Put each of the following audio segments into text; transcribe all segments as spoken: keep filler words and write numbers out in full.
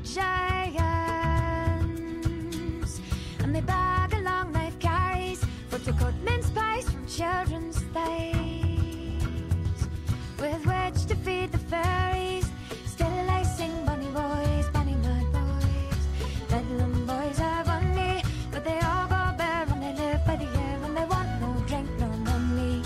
giants, and they bag along knife carries for to cut mince pies from children's thighs, with which to feed the fairies. Still I sing bunny boys, bunny mud boys, bedlam boys have money, but they all go bare when they live by the air, when they want no drink, no money.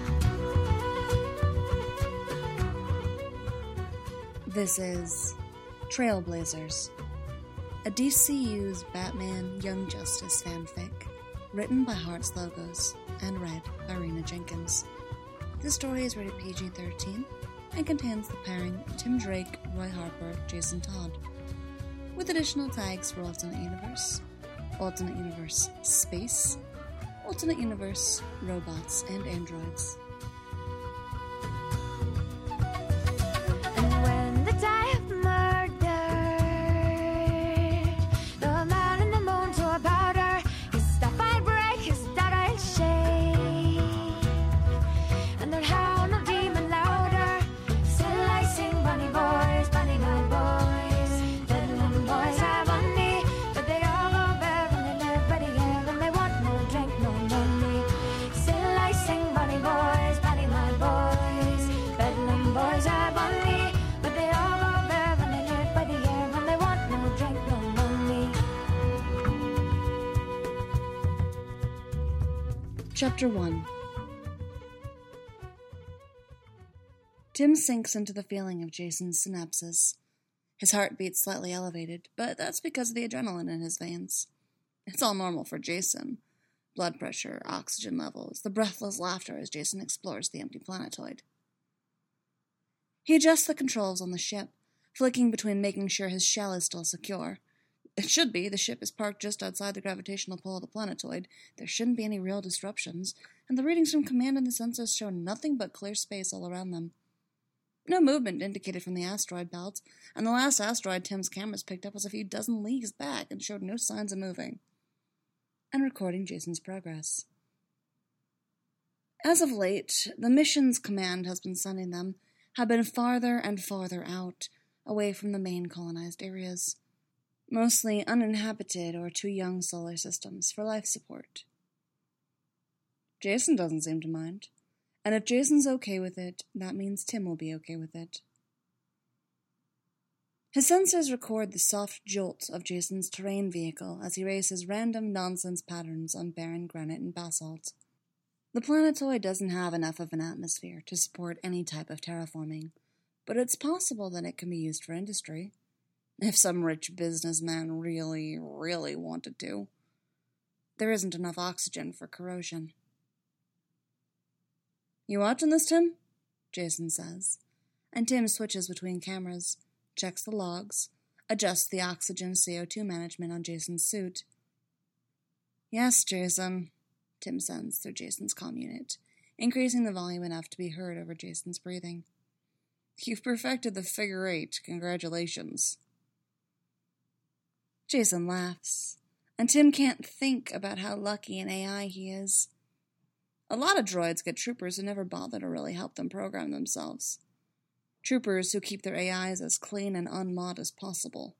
This is Trailblazers, a D C U's Batman Young Justice fanfic, written by Hearts Logos and read by Rena Jenkins. This story is rated P G thirteen and contains the pairing Tim Drake, Roy Harper, Jason Todd, with additional tags for Alternate Universe, Alternate Universe Space, Alternate Universe Robots and Androids. And when the die of murder, the man in the moon to a powder, his stuff I'll break, his dog I'll shake, and their howl no demon louder. Still I sing bunny boys, bunny good boys, bedlam boys have money, but they all go bare when they live by the air, when they want no drink, no money. Still I sing bunny boys, bunny mud boys, bedlam boys have money, but they all go bare when they live by the air, when they want no drink, no money. Chapter one. Tim sinks into the feeling of Jason's synapses. His heart beats slightly elevated, but that's because of the adrenaline in his veins. It's all normal for Jason. Blood pressure, oxygen levels, the breathless laughter as Jason explores the empty planetoid. He adjusts the controls on the ship, flicking between making sure his shell is still secure. It should be. The ship is parked just outside the gravitational pull of the planetoid. There shouldn't be any real disruptions, and the readings from command and the sensors show nothing but clear space all around them. No movement indicated from the asteroid belt, and the last asteroid Tim's cameras picked up was a few dozen leagues back and showed no signs of moving. And recording Jason's progress. As of late, the missions command has been sending them have been farther and farther out, away from the main colonized areas. Mostly uninhabited or too young solar systems for life support. Jason doesn't seem to mind. And if Jason's okay with it, that means Tim will be okay with it. His sensors record the soft jolt of Jason's terrain vehicle as he races random nonsense patterns on barren granite and basalt. The planetoid doesn't have enough of an atmosphere to support any type of terraforming, but it's possible that it can be used for industry, if some rich businessman really, really wanted to. There isn't enough oxygen for corrosion. "You watching this, Tim?" Jason says, and Tim switches between cameras, checks the logs, adjusts the oxygen C O two management on Jason's suit. "Yes, Jason," Tim sends through Jason's comm unit, increasing the volume enough to be heard over Jason's breathing. "You've perfected the figure eight. Congratulations." Jason laughs, and Tim can't think about how lucky an A I he is. A lot of droids get troopers who never bother to really help them program themselves. Troopers who keep their A Is as clean and unmod as possible.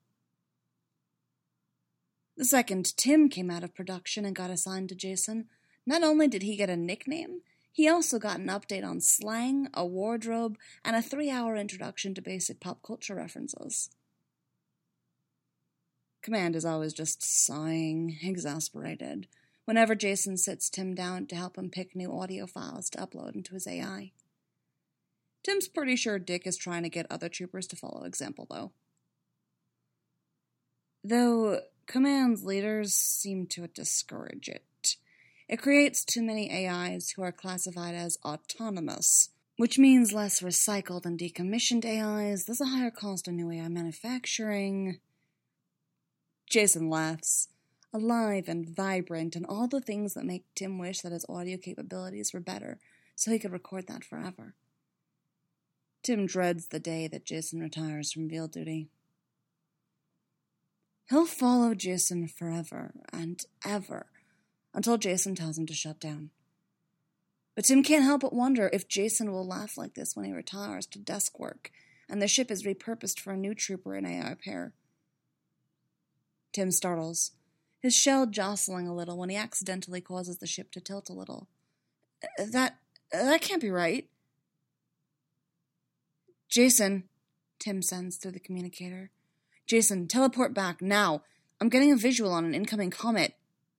The second Tim came out of production and got assigned to Jason, not only did he get a nickname, he also got an update on slang, a wardrobe, and a three-hour introduction to basic pop culture references. Command is always just sighing, exasperated, whenever Jason sits Tim down to help him pick new audio files to upload into his A I. Tim's pretty sure Dick is trying to get other troopers to follow example, though. Though Command's leaders seem to discourage it. It creates too many A Is who are classified as autonomous, which means less recycled and decommissioned A Is. There's a higher cost of new A I manufacturing. Jason laughs, alive and vibrant, and all the things that make Tim wish that his audio capabilities were better, so he could record that forever. Tim dreads the day that Jason retires from field duty. He'll follow Jason forever and ever, until Jason tells him to shut down. But Tim can't help but wonder if Jason will laugh like this when he retires to desk work, and the ship is repurposed for a new trooper and A I pair. Tim startles, his shell jostling a little when he accidentally causes the ship to tilt a little. That, that can't be right. Jason, Tim sends through the communicator. Jason, teleport back, now. I'm getting a visual on an incoming comet.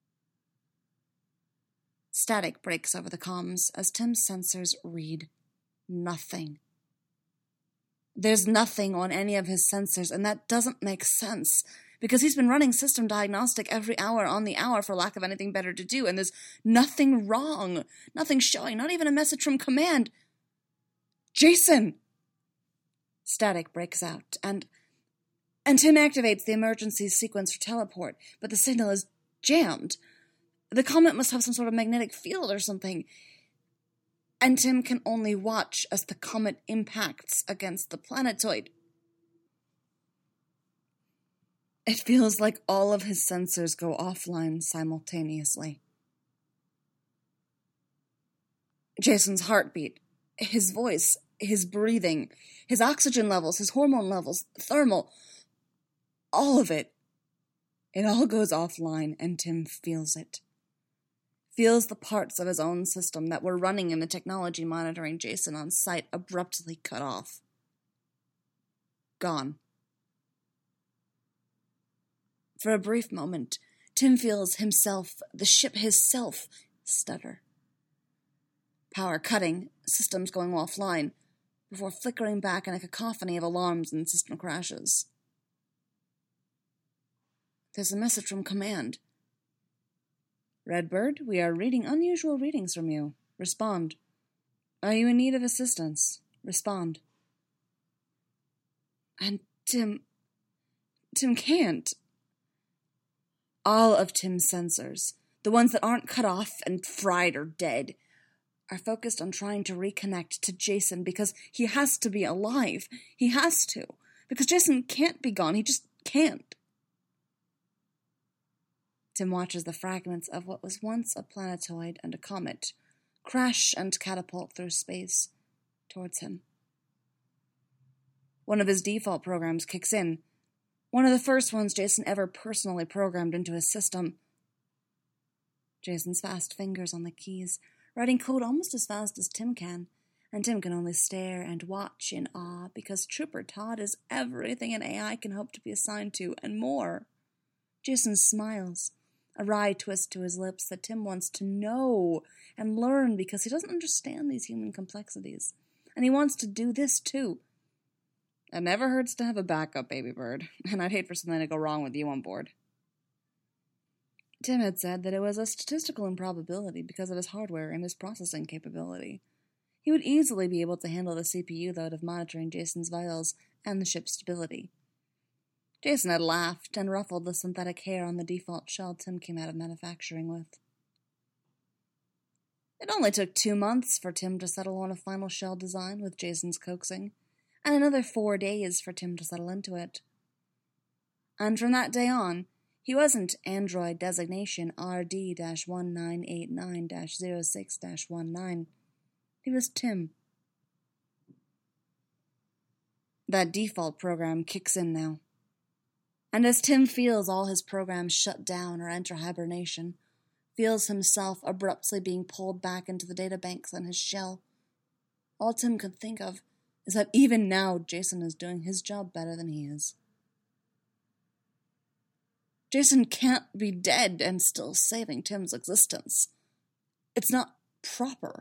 Static breaks over the comms as Tim's sensors read nothing. There's nothing on any of his sensors, and that doesn't make sense, because he's been running system diagnostic every hour on the hour for lack of anything better to do, and there's nothing wrong, nothing showing, not even a message from command. Jason! Static breaks out, and and Tim activates the emergency sequence for teleport, but the signal is jammed. The comet must have some sort of magnetic field or something, and Tim can only watch as the comet impacts against the planetoid. It feels like all of his sensors go offline simultaneously. Jason's heartbeat, his voice, his breathing, his oxygen levels, his hormone levels, thermal, all of it. It all goes offline, and Tim feels it. Feels the parts of his own system that were running in the technology monitoring Jason on site abruptly cut off. Gone. For a brief moment, Tim feels himself, the ship himself, stutter. Power cutting, systems going offline, before flickering back in a cacophony of alarms and system crashes. There's a message from command. Redbird, we are reading unusual readings from you. Respond. Are you in need of assistance? Respond. And Tim... Tim can't. All of Tim's sensors, the ones that aren't cut off and fried or dead, are focused on trying to reconnect to Jason because he has to be alive. He has to. Because Jason can't be gone. He just can't. Tim watches the fragments of what was once a planetoid and a comet crash and catapult through space towards him. One of his default programs kicks in, one of the first ones Jason ever personally programmed into his system. Jason's fast fingers on the keys, writing code almost as fast as Tim can, and Tim can only stare and watch in awe because Trooper Todd is everything an A I can hope to be assigned to, and more. Jason smiles, a wry twist to his lips that Tim wants to know and learn because he doesn't understand these human complexities. And he wants to do this too. It never hurts to have a backup, baby bird, and I'd hate for something to go wrong with you on board. Tim had said that it was a statistical improbability because of his hardware and his processing capability. He would easily be able to handle the C P U load of monitoring Jason's vitals and the ship's stability. Jason had laughed and ruffled the synthetic hair on the default shell Tim came out of manufacturing with. It only took two months for Tim to settle on a final shell design with Jason's coaxing, and another four days for Tim to settle into it. And from that day on, he wasn't Android designation R D one nine eight nine dash zero six dash one nine. He was Tim. That default program kicks in now. And as Tim feels all his programs shut down or enter hibernation, feels himself abruptly being pulled back into the databanks on his shell, all Tim could think of is that even now Jason is doing his job better than he is. Jason can't be dead and still saving Tim's existence. It's not proper.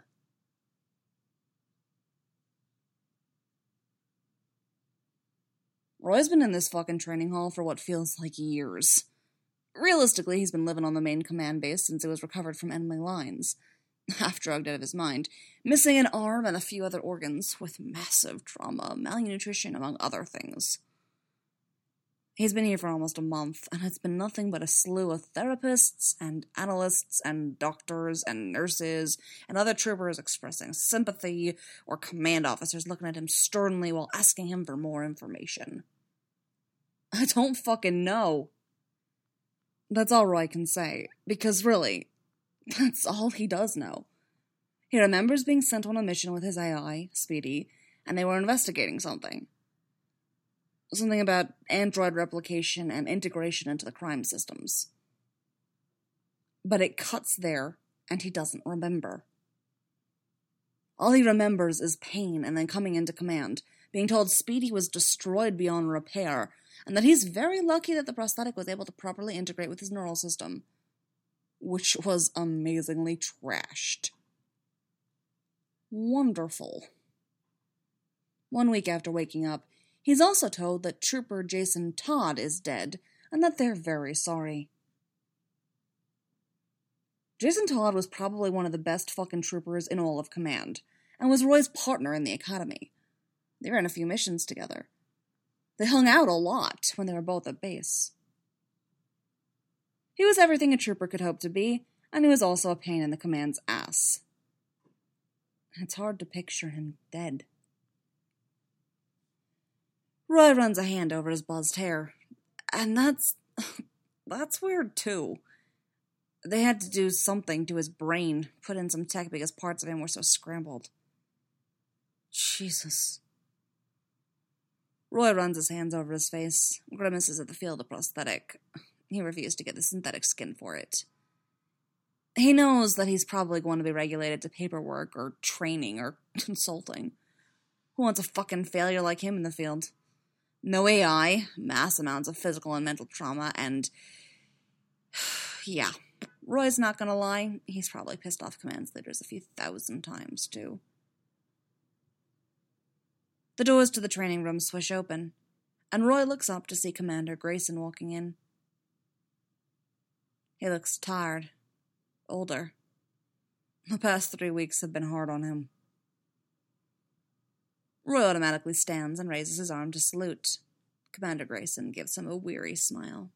Roy's been in this fucking training hall for what feels like years. Realistically, he's been living on the main command base since he was recovered from enemy lines. Half drugged out of his mind, missing an arm and a few other organs, with massive trauma, malnutrition, among other things. He's been here for almost a month, and it's been nothing but a slew of therapists and analysts and doctors and nurses and other troopers expressing sympathy or command officers looking at him sternly while asking him for more information. I don't fucking know. That's all Roy can say, because really, that's all he does know. He remembers being sent on a mission with his A I, Speedy, and they were investigating something. Something about android replication and integration into the crime systems. But it cuts there, and he doesn't remember. All he remembers is pain and then coming into command, being told Speedy was destroyed beyond repair, and that he's very lucky that the prosthetic was able to properly integrate with his neural system, which was amazingly trashed. Wonderful. One week after waking up, he's also told that Trooper Jason Todd is dead, and that they're very sorry. Jason Todd was probably one of the best fucking troopers in all of command, and was Roy's partner in the academy. They ran a few missions together. They hung out a lot when they were both at base. He was everything a trooper could hope to be, and he was also a pain in the command's ass. It's hard to picture him dead. Roy runs a hand over his buzzed hair, and that's... that's weird, too. They had to do something to his brain, put in some tech because parts of him were so scrambled. Jesus. Roy runs his hands over his face, grimaces at the feel of the prosthetic. He refused to get the synthetic skin for it. He knows that he's probably going to be regulated to paperwork or training or consulting. Who wants a fucking failure like him in the field? No A I, mass amounts of physical and mental trauma, and... yeah. Roy's not gonna lie, he's probably pissed off commands leaders a few thousand times, too. The doors to the training room swish open, and Roy looks up to see Commander Grayson walking in. He looks tired, older. The past three weeks have been hard on him. Roy automatically stands and raises his arm to salute. Commander Grayson gives him a weary smile.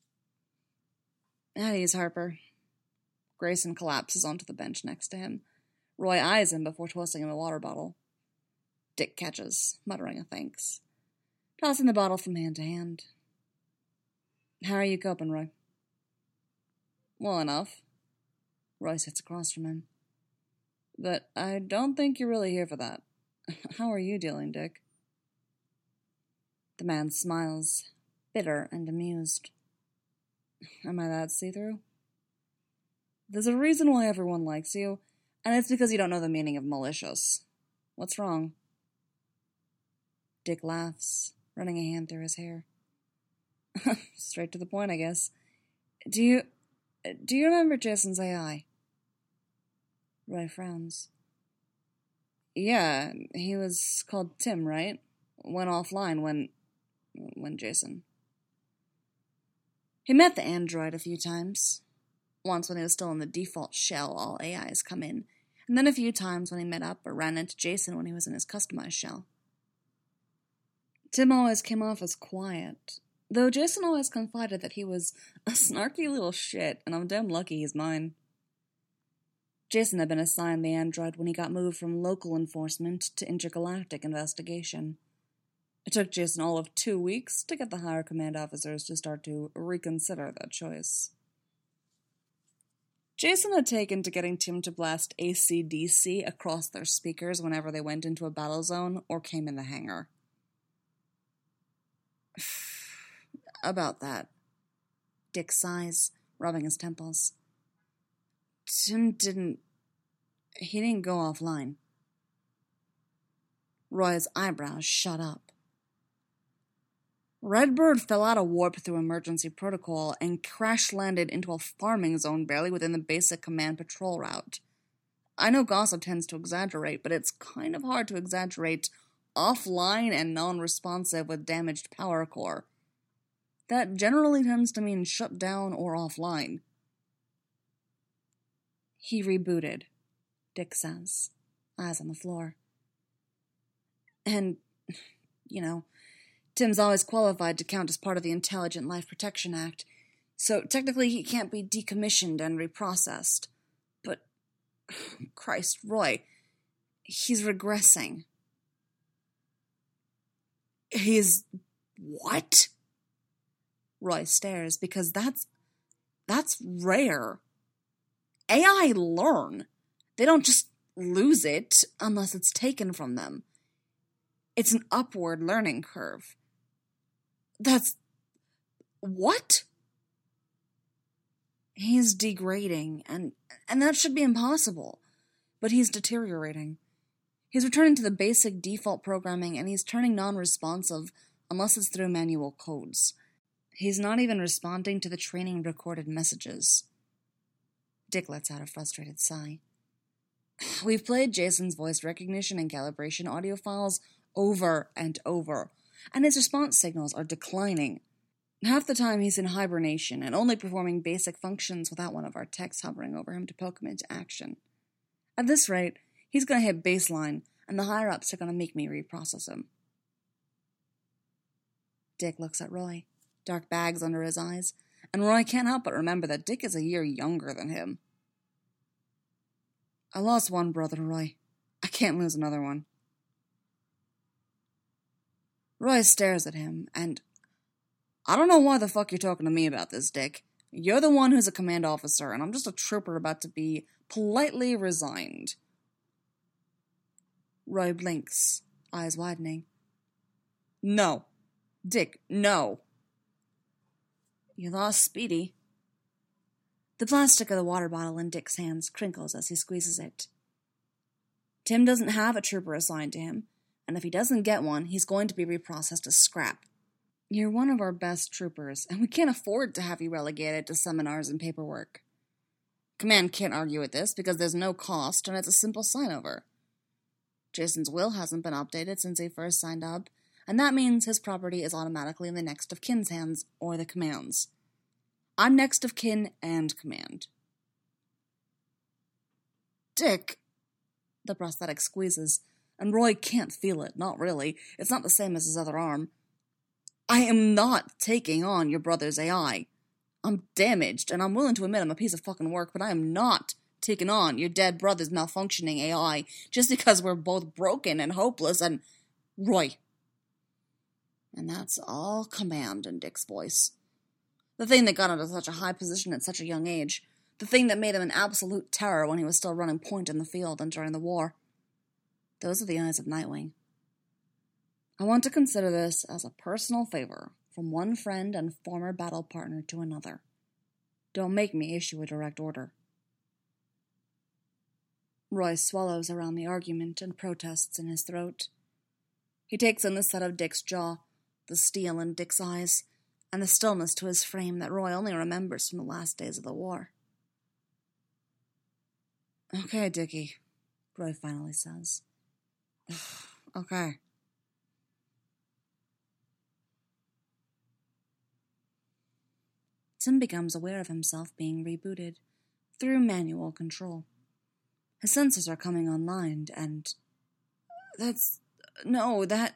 At ease, Harper. Grayson collapses onto the bench next to him. Roy eyes him before tossing him a water bottle. Dick catches, muttering a thanks, tossing the bottle from hand to hand. How are you coping, Roy? Well enough. Roy sits across from him. But I don't think you're really here for that. How are you dealing, Dick? The man smiles, bitter and amused. Am I that see-through? There's a reason why everyone likes you, and it's because you don't know the meaning of malicious. What's wrong? Dick laughs, running a hand through his hair. Straight to the point, I guess. Do you... do you remember Jason's A I? Roy frowns. Yeah, he was called Tim, right? Went offline when... when Jason... He met the android a few times. Once when he was still in the default shell all A Is come in, and then a few times when he met up or ran into Jason when he was in his customized shell. Tim always came off as quiet, though Jason always confided that he was a snarky little shit, and I'm damn lucky he's mine. Jason had been assigned the android when he got moved from local enforcement to intergalactic investigation. It took Jason all of two weeks to get the higher command officers to start to reconsider that choice. Jason had taken to getting Tim to blast A C D C across their speakers whenever they went into a battle zone or came in the hangar. About that. Dick sighs, rubbing his temples. Tim didn't... he didn't go offline. Roy's eyebrows shut up. Redbird fell out of warp through emergency protocol and crash-landed into a farming zone barely within the basic command patrol route. I know gossip tends to exaggerate, but it's kind of hard to exaggerate offline and non-responsive with damaged power core. That generally tends to mean shut down or offline. He rebooted, Dick says, eyes on the floor. And, you know... Tim's always qualified to count as part of the Intelligent Life Protection Act, so technically he can't be decommissioned and reprocessed. But, Christ, Roy, he's regressing. He's... what? Roy stares, because that's... that's rare. A I learn. They don't just lose it unless it's taken from them. It's an upward learning curve. That's... what? He's degrading, and and that should be impossible. But he's deteriorating. He's returning to the basic default programming, and he's turning non-responsive unless it's through manual codes. He's not even responding to the training recorded messages. Dick lets out a frustrated sigh. We've played Jason's voice recognition and calibration audio files over and over, and his response signals are declining. Half the time he's in hibernation and only performing basic functions without one of our techs hovering over him to poke him into action. At this rate, he's going to hit baseline, and the higher-ups are going to make me reprocess him. Dick looks at Roy, dark bags under his eyes, and Roy can't help but remember that Dick is a year younger than him. I lost one brother, Roy. I can't lose another one. Roy stares at him, and... I don't know why the fuck you're talking to me about this, Dick. You're the one who's a command officer, and I'm just a trooper about to be politely resigned. Roy blinks, eyes widening. No. Dick, no. You lost Speedy. The plastic of the water bottle in Dick's hands crinkles as he squeezes it. Tim doesn't have a trooper assigned to him, and if he doesn't get one, he's going to be reprocessed as scrap. You're one of our best troopers, and we can't afford to have you relegated to seminars and paperwork. Command can't argue with this because there's no cost, and it's a simple sign-over. Jason's will hasn't been updated since he first signed up, and that means his property is automatically in the next of kin's hands, or the command's. I'm next of kin and command. Dick! The prosthetic squeezes, and Roy can't feel it, not really. It's not the same as his other arm. I am not taking on your brother's A I. I'm damaged, and I'm willing to admit I'm a piece of fucking work, but I am not taking on your dead brother's malfunctioning A I just because we're both broken and hopeless and... Roy. And that's all command in Dick's voice. The thing that got him to such a high position at such a young age. The thing that made him an absolute terror when he was still running point in the field and during the war. Those are the eyes of Nightwing. I want to consider this as a personal favor from one friend and former battle partner to another. Don't make me issue a direct order. Roy swallows around the argument and protests in his throat. He takes in the set of Dick's jaw, the steel in Dick's eyes, and the stillness to his frame that Roy only remembers from the last days of the war. Okay, Dickie, Roy finally says. Okay. Tim becomes aware of himself being rebooted through manual control. His sensors are coming online, and... That's... No, that...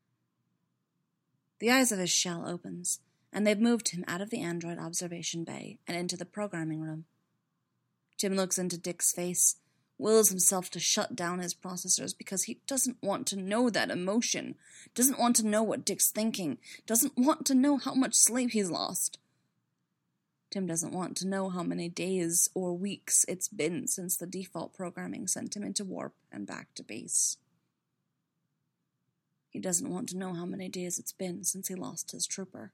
The eyes of his shell opens, and they've moved him out of the android observation bay and into the programming room. Tim looks into Dick's face, wills himself to shut down his processors because he doesn't want to know that emotion, doesn't want to know what Dick's thinking, doesn't want to know how much sleep he's lost. Tim doesn't want to know how many days or weeks it's been since the default programming sent him into warp and back to base. He doesn't want to know how many days it's been since he lost his trooper.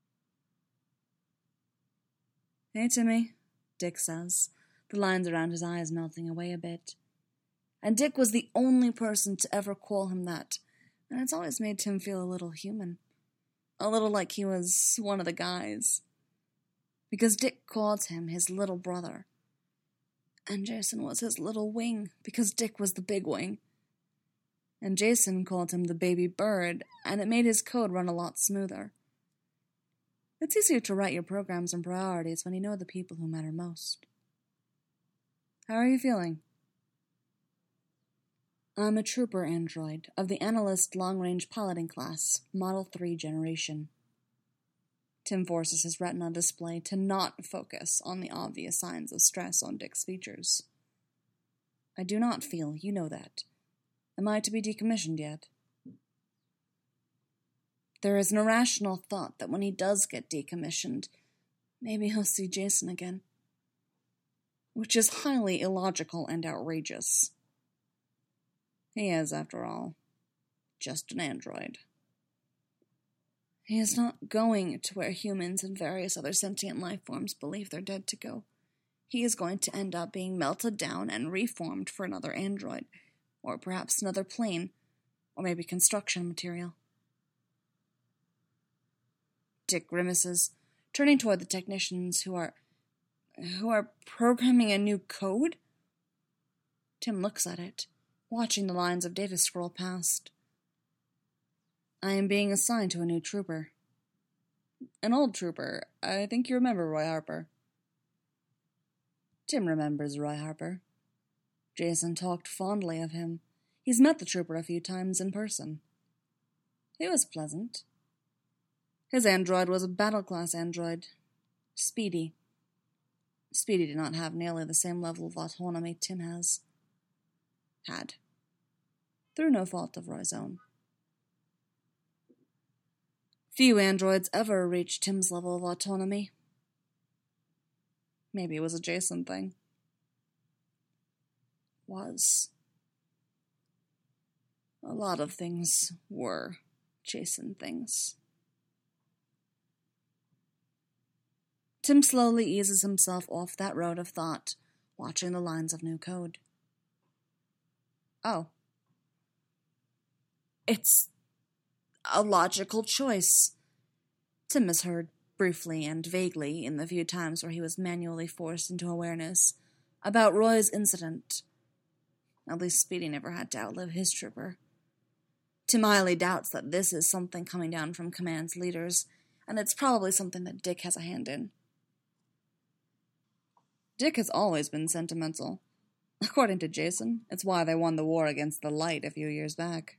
Hey, Timmy, Dick says, the lines around his eyes melting away a bit. And Dick was the only person to ever call him that, and it's always made Tim feel a little human. A little like he was one of the guys. Because Dick called him his little brother. And Jason was his little wing, because Dick was the big wing. And Jason called him the baby bird, and it made his code run a lot smoother. It's easier to write your programs and priorities when you know the people who matter most. How are you feeling? I'm a trooper android of the Analyst Long-Range Piloting Class, Model three generation. Tim forces his retina display to not focus on the obvious signs of stress on Dick's features. I do not feel, you know that. Am I to be decommissioned yet? There is an irrational thought that when he does get decommissioned, maybe he'll see Jason again. Which is highly illogical and outrageous. He is, after all, just an android. He is not going to where humans and various other sentient life forms believe they're dead to go. He is going to end up being melted down and reformed for another android, or perhaps another plane, or maybe construction material. Dick grimaces, turning toward the technicians who are who are programming a new code. Tim looks at it, watching the lines of data scroll past. I am being assigned to a new trooper. An old trooper. I think you remember Roy Harper. Tim remembers Roy Harper. Jason talked fondly of him. He's met the trooper a few times in person. He was pleasant. His android was a battle-class android. Speedy. Speedy did not have nearly the same level of autonomy Tim has. Had. Through no fault of Roy's own. Few androids ever reached Tim's level of autonomy. Maybe it was a Jason thing. Was. A lot of things were Jason things. Tim slowly eases himself off that road of thought, watching the lines of new code. Oh. It's a logical choice. Tim has heard briefly and vaguely in the few times where he was manually forced into awareness about Roy's incident. At least Speedy never had to outlive his trooper. Tim highly doubts that this is something coming down from Command's leaders, and it's probably something that Dick has a hand in. Dick has always been sentimental. According to Jason, it's why they won the war against the Light a few years back.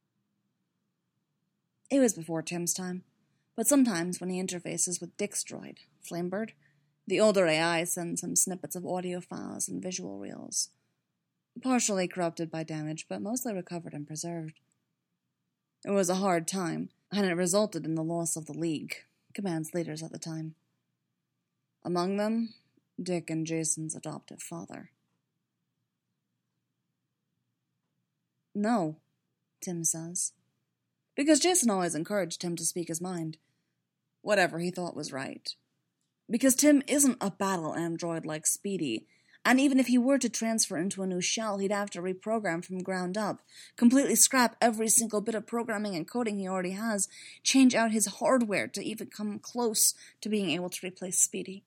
It was before Tim's time, but sometimes when he interfaces with Dick's droid, Flamebird, the older A I sends him snippets of audio files and visual reels. Partially corrupted by damage, but mostly recovered and preserved. It was a hard time, and it resulted in the loss of the League, Command's leaders at the time. Among them, Dick and Jason's adoptive father. No, Tim says. Because Jason always encouraged Tim to speak his mind. Whatever he thought was right. Because Tim isn't a battle android like Speedy, and even if he were to transfer into a new shell, he'd have to reprogram from ground up, completely scrap every single bit of programming and coding he already has, change out his hardware to even come close to being able to replace Speedy.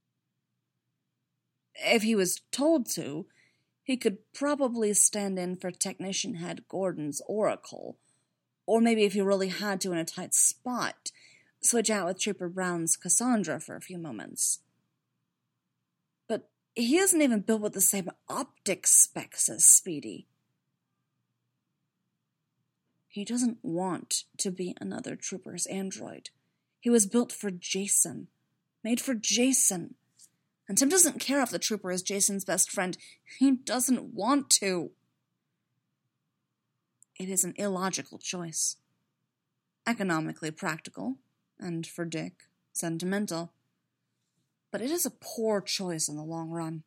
If he was told to, he could probably stand in for Technician Head Gordon's Oracle, or maybe if he really had to in a tight spot, switch out with Trooper Brown's Cassandra for a few moments. But he isn't even built with the same optics specs as Speedy. He doesn't want to be another Trooper's android. He was built for Jason. Made for Jason. And Tim doesn't care if the Trooper is Jason's best friend. He doesn't want to. It is an illogical choice. Economically practical, and for Dick, sentimental. But it is a poor choice in the long run.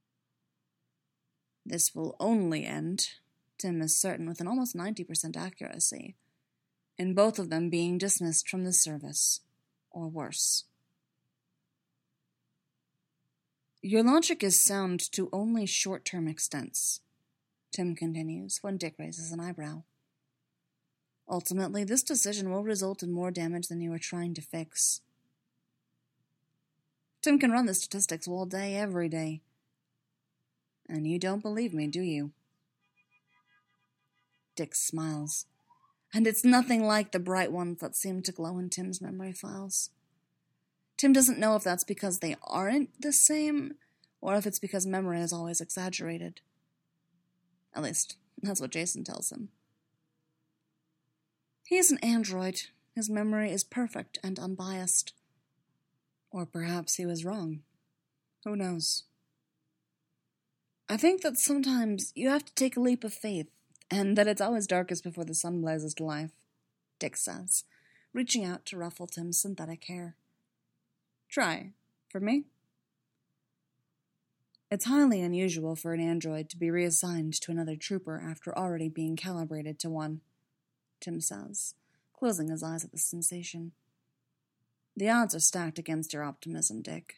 This will only end, Tim is certain with an almost ninety percent accuracy, in both of them being dismissed from the service, or worse. Your logic is sound to only short-term extents, Tim continues when Dick raises an eyebrow. Ultimately, this decision will result in more damage than you are trying to fix. Tim can run the statistics all day, every day. And you don't believe me, do you? Dick smiles, and it's nothing like the bright ones that seem to glow in Tim's memory files. Tim doesn't know if that's because they aren't the same, or if it's because memory is always exaggerated. At least, that's what Jason tells him. He is an android. His memory is perfect and unbiased. Or perhaps he was wrong. Who knows? I think that sometimes you have to take a leap of faith, and that it's always darkest before the sun blazes to life, Dick says, reaching out to ruffle Tim's synthetic hair. Try. For me? It's highly unusual for an android to be reassigned to another trooper after already being calibrated to one, Tim says, closing his eyes at the sensation. The odds are stacked against your optimism, Dick.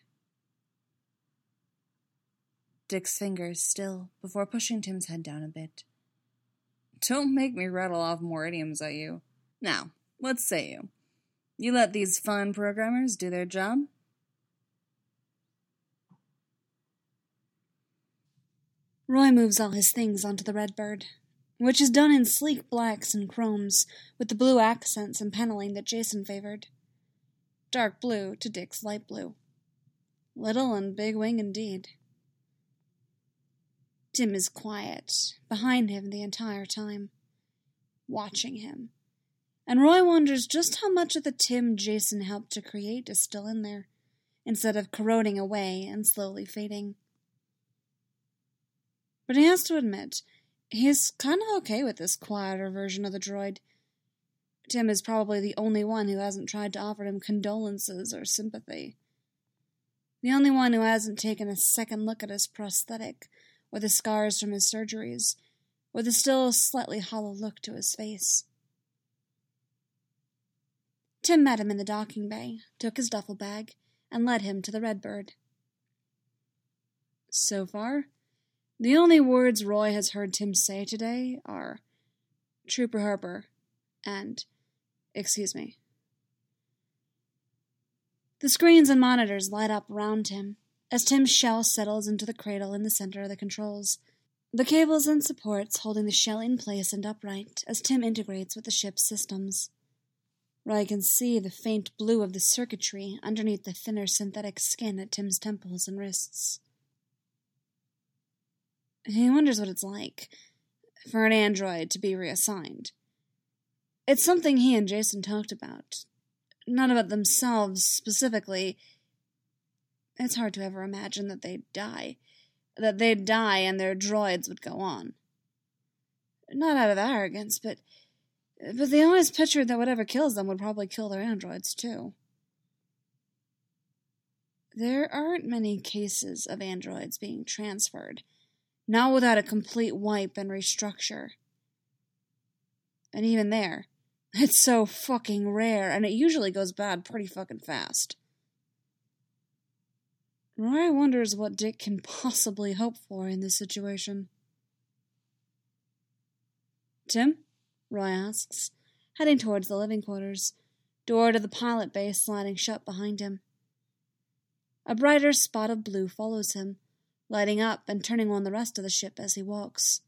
Dick's fingers still before pushing Tim's head down a bit. Don't make me rattle off more idioms at you. Now, what say you? You let these fine programmers do their job? Roy moves all his things onto the Redbird, which is done in sleek blacks and chromes, with the blue accents and paneling that Jason favored. Dark blue to Dick's light blue. Little and big wing indeed. Tim is quiet, behind him the entire time, watching him. And Roy wonders just how much of the Tim Jason helped to create is still in there, instead of corroding away and slowly fading. But he has to admit, he's kind of okay with this quieter version of the droid. Tim is probably the only one who hasn't tried to offer him condolences or sympathy. The only one who hasn't taken a second look at his prosthetic, or the scars from his surgeries, or the still slightly hollow look to his face. Tim met him in the docking bay, took his duffel bag, and led him to the Redbird. So far, the only words Roy has heard Tim say today are, Trooper Harper, and, excuse me. The screens and monitors light up around him, as Tim's shell settles into the cradle in the center of the controls. The cables and supports holding the shell in place and upright as Tim integrates with the ship's systems. Roy can see the faint blue of the circuitry underneath the thinner synthetic skin at Tim's temples and wrists. He wonders what it's like for an android to be reassigned. It's something he and Jason talked about. Not about themselves specifically. It's hard to ever imagine that they'd die. That they'd die and their droids would go on. Not out of arrogance, but but they always pictured that whatever kills them would probably kill their androids, too. There aren't many cases of androids being transferred, not without a complete wipe and restructure. And even there, it's so fucking rare, and it usually goes bad pretty fucking fast. Roy wonders what Dick can possibly hope for in this situation. Tim? Roy asks, heading towards the living quarters, door to the pilot bay sliding shut behind him. A brighter spot of blue follows him, lighting up and turning on the rest of the ship as he walks.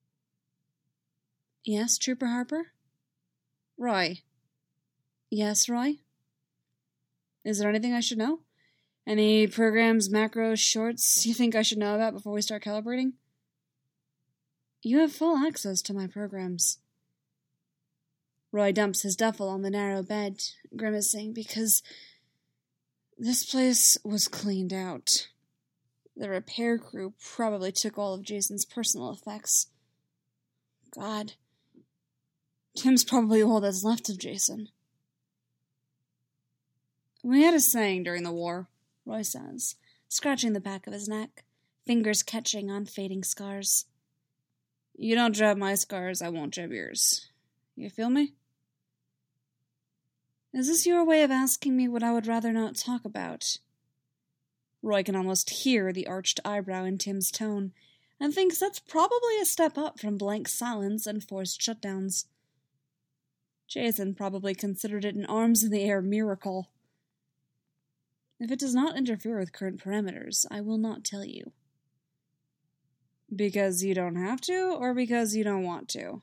Yes, Trooper Harper? Roy. Yes, Roy? Is there anything I should know? Any programs, macros, shorts you think I should know about before we start calibrating? You have full access to my programs. Roy dumps his duffel on the narrow bed, grimacing, because this place was cleaned out. The repair crew probably took all of Jason's personal effects. God. Tim's probably all that's left of Jason. We had a saying during the war, Roy says, scratching the back of his neck, fingers catching on fading scars. You don't jab my scars, I won't jab yours. You feel me? Is this your way of asking me what I would rather not talk about? Roy can almost hear the arched eyebrow in Tim's tone, and thinks that's probably a step up from blank silence and forced shutdowns. Jason probably considered it an arms-in-the-air miracle. If it does not interfere with current parameters, I will not tell you. Because you don't have to, or because you don't want to?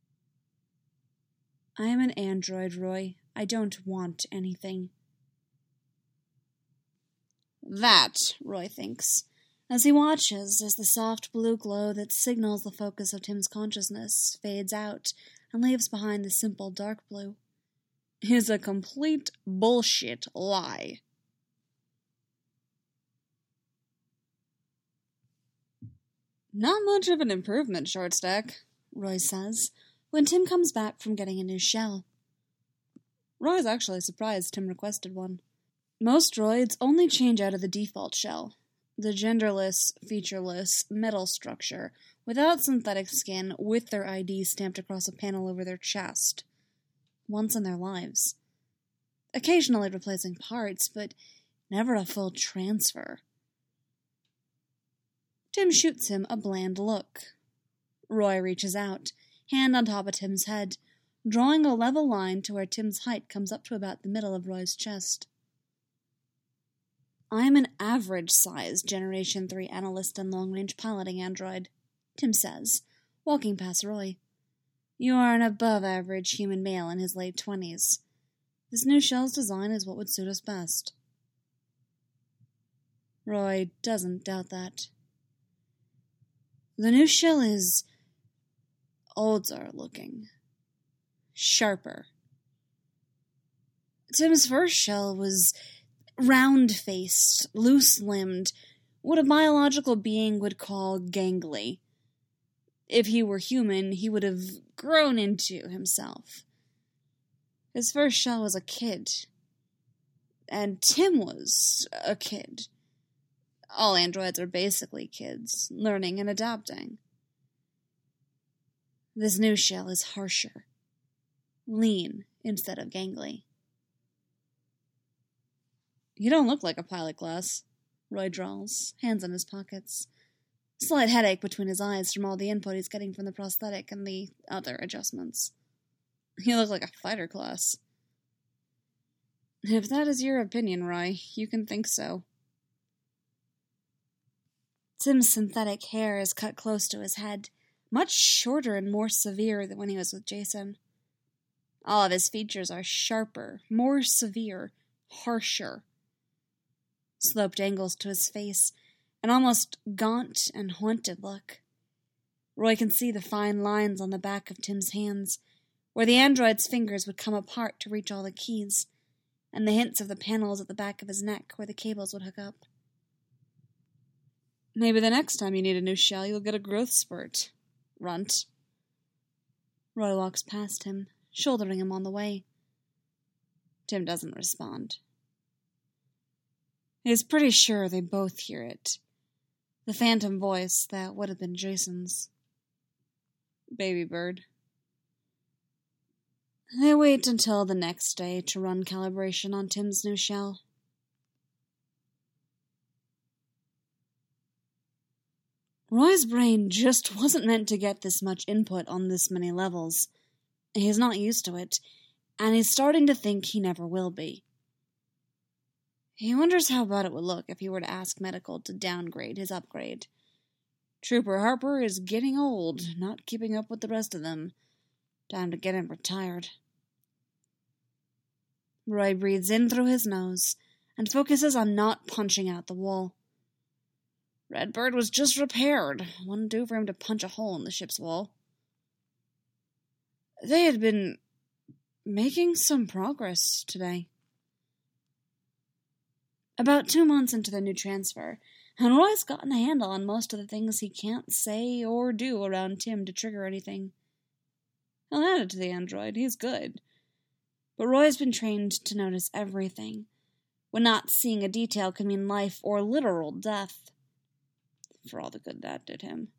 I am an android, Roy. I don't want anything. That, Roy thinks, as he watches as the soft blue glow that signals the focus of Tim's consciousness fades out and leaves behind the simple dark blue, is a complete bullshit lie. Not much of an improvement, Shortstack, Roy says, when Tim comes back from getting a new shell. Roy's actually surprised Tim requested one. Most droids only change out of the default shell, the genderless, featureless, metal structure, without synthetic skin, with their I D stamped across a panel over their chest. once in their lives. Occasionally replacing parts, but never a full transfer. Tim shoots him a bland look. Roy reaches out, hand on top of Tim's head, drawing a level line to where Tim's height comes up to about the middle of Roy's chest. I'm an average-sized Generation three analyst and long-range piloting android, Tim says, walking past Roy. You are an above-average human male in his late twenties. This new shell's design is what would suit us best. Roy doesn't doubt that. The new shell is older-looking, sharper. Tim's first shell was round-faced, loose-limbed, what a biological being would call gangly. If he were human, he would have grown into himself. His first shell was a kid. And Tim was a kid. All androids are basically kids, learning and adapting. This new shell is harsher. Lean instead of gangly. You don't look like a pilot class, Roy drawls, hands in his pockets. Slight headache between his eyes from all the input he's getting from the prosthetic and the other adjustments. You look like a fighter class. If that is your opinion, Roy, you can think so. Tim's synthetic hair is cut close to his head, much shorter and more severe than when he was with Jason. All of his features are sharper, more severe, harsher. Sloped angles to his face, an almost gaunt and haunted look. Roy can see the fine lines on the back of Tim's hands, where the android's fingers would come apart to reach all the keys, and the hints of the panels at the back of his neck where the cables would hook up. Maybe the next time you need a new shell, you'll get a growth spurt. Runt. Roy walks past him, shouldering him on the way. Tim doesn't respond. He's pretty sure they both hear it. The phantom voice that would have been Jason's. Baby bird. They wait until the next day to run calibration on Tim's new shell. Roy's brain just wasn't meant to get this much input on this many levels. He's not used to it, and he's starting to think he never will be. He wonders how bad it would look if he were to ask medical to downgrade his upgrade. Trooper Harper is getting old, not keeping up with the rest of them. Time to get him retired. Roy breathes in through his nose and focuses on not punching out the wall. Redbird was just repaired. Wouldn't do for him to punch a hole in the ship's wall. They had been making some progress today. About two months into the new transfer, and Roy's gotten a handle on most of the things he can't say or do around Tim to trigger anything. He'll add it to the android, he's good. But Roy's been trained to notice everything, when not seeing a detail could mean life or literal death. For all the good that did him.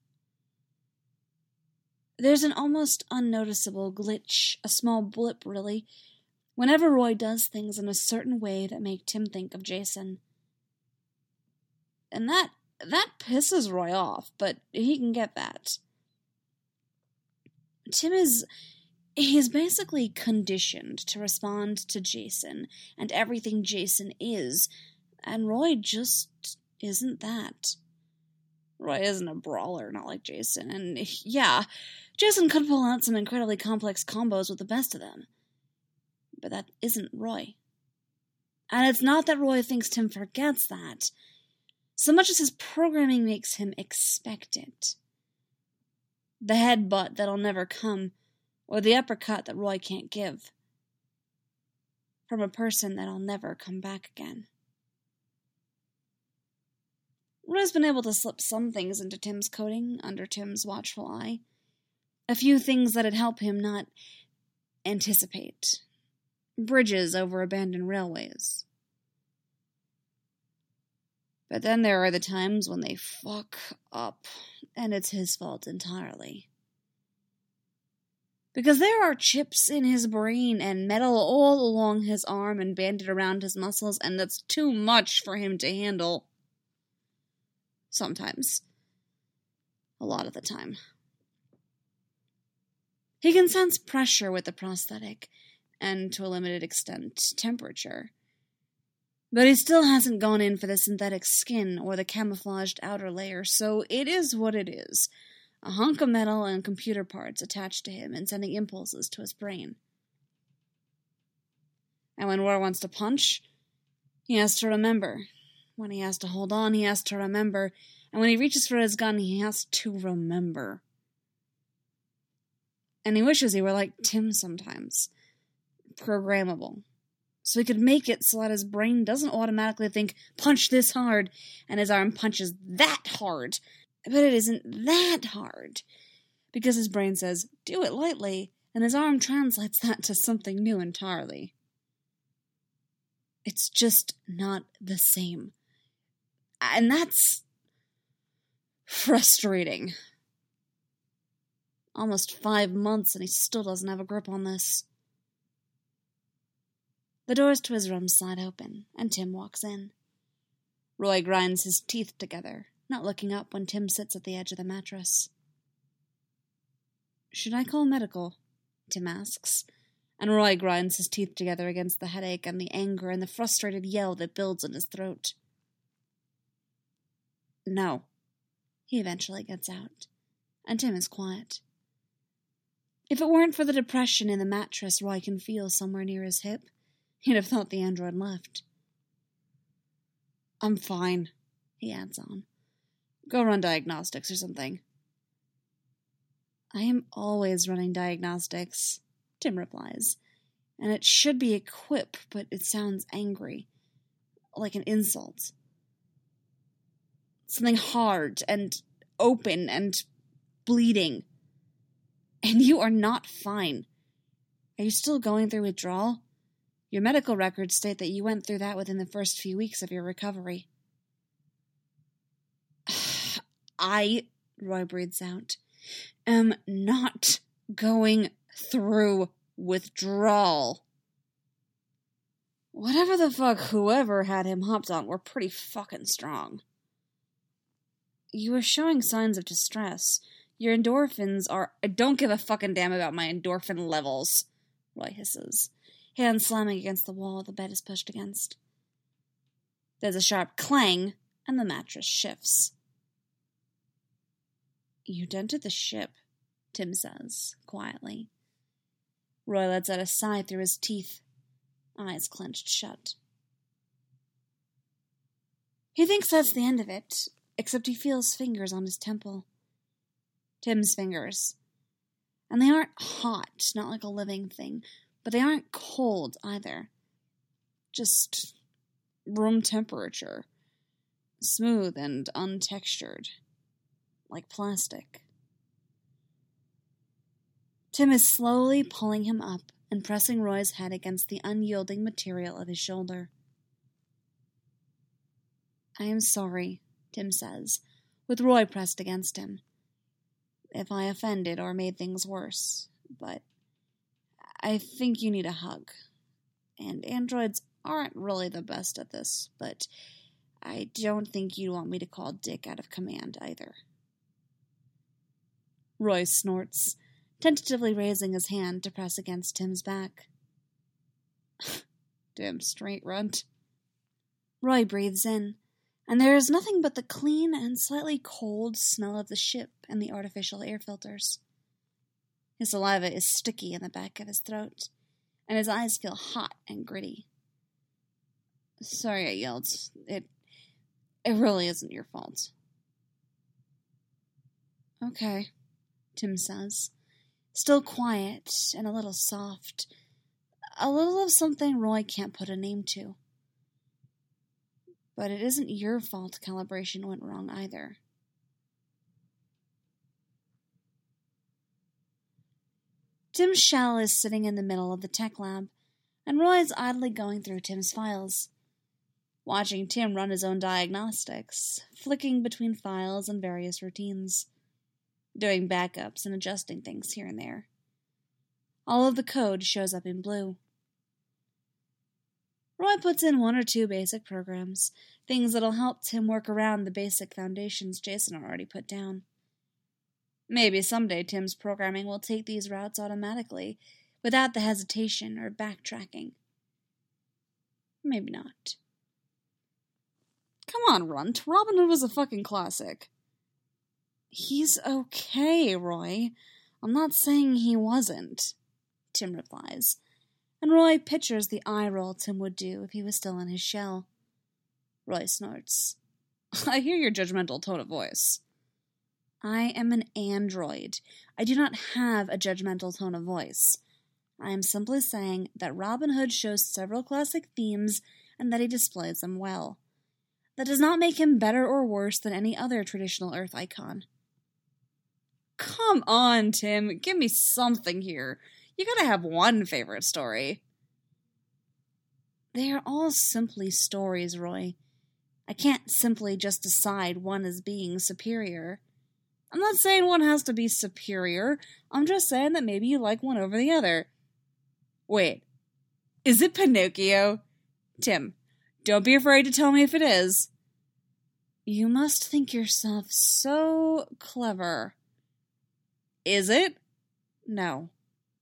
There's an almost unnoticeable glitch, a small blip really, whenever Roy does things in a certain way that make Tim think of Jason. And that that pisses Roy off, but he can get that. Tim is he's basically conditioned to respond to Jason and everything Jason is, and Roy just isn't that. Roy isn't a brawler, not like Jason, and yeah, Jason could pull out some incredibly complex combos with the best of them. But that isn't Roy. And it's not that Roy thinks Tim forgets that, so much as his programming makes him expect it. The headbutt that'll never come, or the uppercut that Roy can't give. From a person that'll never come back again. Roy's been able to slip some things into Tim's coding under Tim's watchful eye. A few things that'd help him not anticipate. Bridges over abandoned railways. But then there are the times when they fuck up, and it's his fault entirely. Because there are chips in his brain and metal all along his arm and banded around his muscles, and that's too much for him to handle. Sometimes. A lot of the time. He can sense pressure with the prosthetic, and to a limited extent, temperature. But he still hasn't gone in for the synthetic skin or the camouflaged outer layer, so it is what it is. A hunk of metal and computer parts attached to him and sending impulses to his brain. And when Roy wants to punch, he has to remember. When he has to hold on, he has to remember. And when he reaches for his gun, he has to remember. And he wishes he were like Tim sometimes. Programmable. So he could make it so that his brain doesn't automatically think, punch this hard, and his arm punches that hard. But it isn't that hard. Because his brain says, do it lightly, and his arm translates that to something new entirely. It's just not the same. And that's frustrating. Almost five months and he still doesn't have a grip on this. The doors to his room slide open, and Tim walks in. Roy grinds his teeth together, not looking up when Tim sits at the edge of the mattress. Should I call medical? Tim asks, and Roy grinds his teeth together against the headache and the anger and the frustrated yell that builds in his throat. No, he eventually gets out, and Tim is quiet. If it weren't for the depression in the mattress Roy can feel somewhere near his hip, he'd have thought the android left. I'm fine, he adds on. Go run diagnostics or something. I am always running diagnostics, Tim replies, and it should be a quip, but it sounds angry, like an insult. Something hard and open and bleeding. And you are not fine. Are you still going through withdrawal? Your medical records state that you went through that within the first few weeks of your recovery. I, Roy breathes out, am not going through withdrawal. Whatever the fuck whoever had him hopped on were pretty fucking strong. You are showing signs of distress. Your endorphins are... I don't give a fucking damn about my endorphin levels, Roy hisses, hand slamming against the wall the bed is pushed against. There's a sharp clang, and the mattress shifts. You dented the ship, Tim says, quietly. Roy lets out a sigh through his teeth, eyes clenched shut. He thinks that's the end of it, except he feels fingers on his temple. Tim's fingers. And they aren't hot, not like a living thing, but they aren't cold either. Just room temperature. Smooth and untextured. Like plastic. Tim is slowly pulling him up and pressing Roy's head against the unyielding material of his shoulder. I am sorry, Tim says, with Roy pressed against him. If I offended or made things worse, but I think you need a hug. And androids aren't really the best at this, but I don't think you want me to call Dick out of command either. Roy snorts, tentatively raising his hand to press against Tim's back. Damn straight runt. Roy breathes in, and there is nothing but the clean and slightly cold smell of the ship and the artificial air filters. His saliva is sticky in the back of his throat, and his eyes feel hot and gritty. Sorry I yelled. It, it really isn't your fault. Okay, Tim says, still quiet and a little soft, a little of something Roy can't put a name to. But it isn't your fault calibration went wrong either. Tim's shell is sitting in the middle of the tech lab, and Roy is idly going through Tim's files, watching Tim run his own diagnostics, flicking between files and various routines, doing backups and adjusting things here and there. All of the code shows up in blue. Roy puts in one or two basic programs, things that'll help Tim work around the basic foundations Jason already put down. Maybe someday Tim's programming will take these routes automatically, without the hesitation or backtracking. Maybe not. Come on, Runt. Robin Hood was a fucking classic. He's okay, Roy. I'm not saying he wasn't, Tim replies, and Roy pictures the eye roll Tim would do if he was still in his shell. Roy snorts. I hear your judgmental tone of voice. I am an android. I do not have a judgmental tone of voice. I am simply saying that Robin Hood shows several classic themes and that he displays them well. That does not make him better or worse than any other traditional Earth icon. Come on, Tim. Give me something here. You gotta have one favorite story. They are all simply stories, Roy. I can't simply just decide one as being superior. I'm not saying one has to be superior. I'm just saying that maybe you like one over the other. Wait, is it Pinocchio? Tim, don't be afraid to tell me if it is. You must think yourself so clever. Is it? No.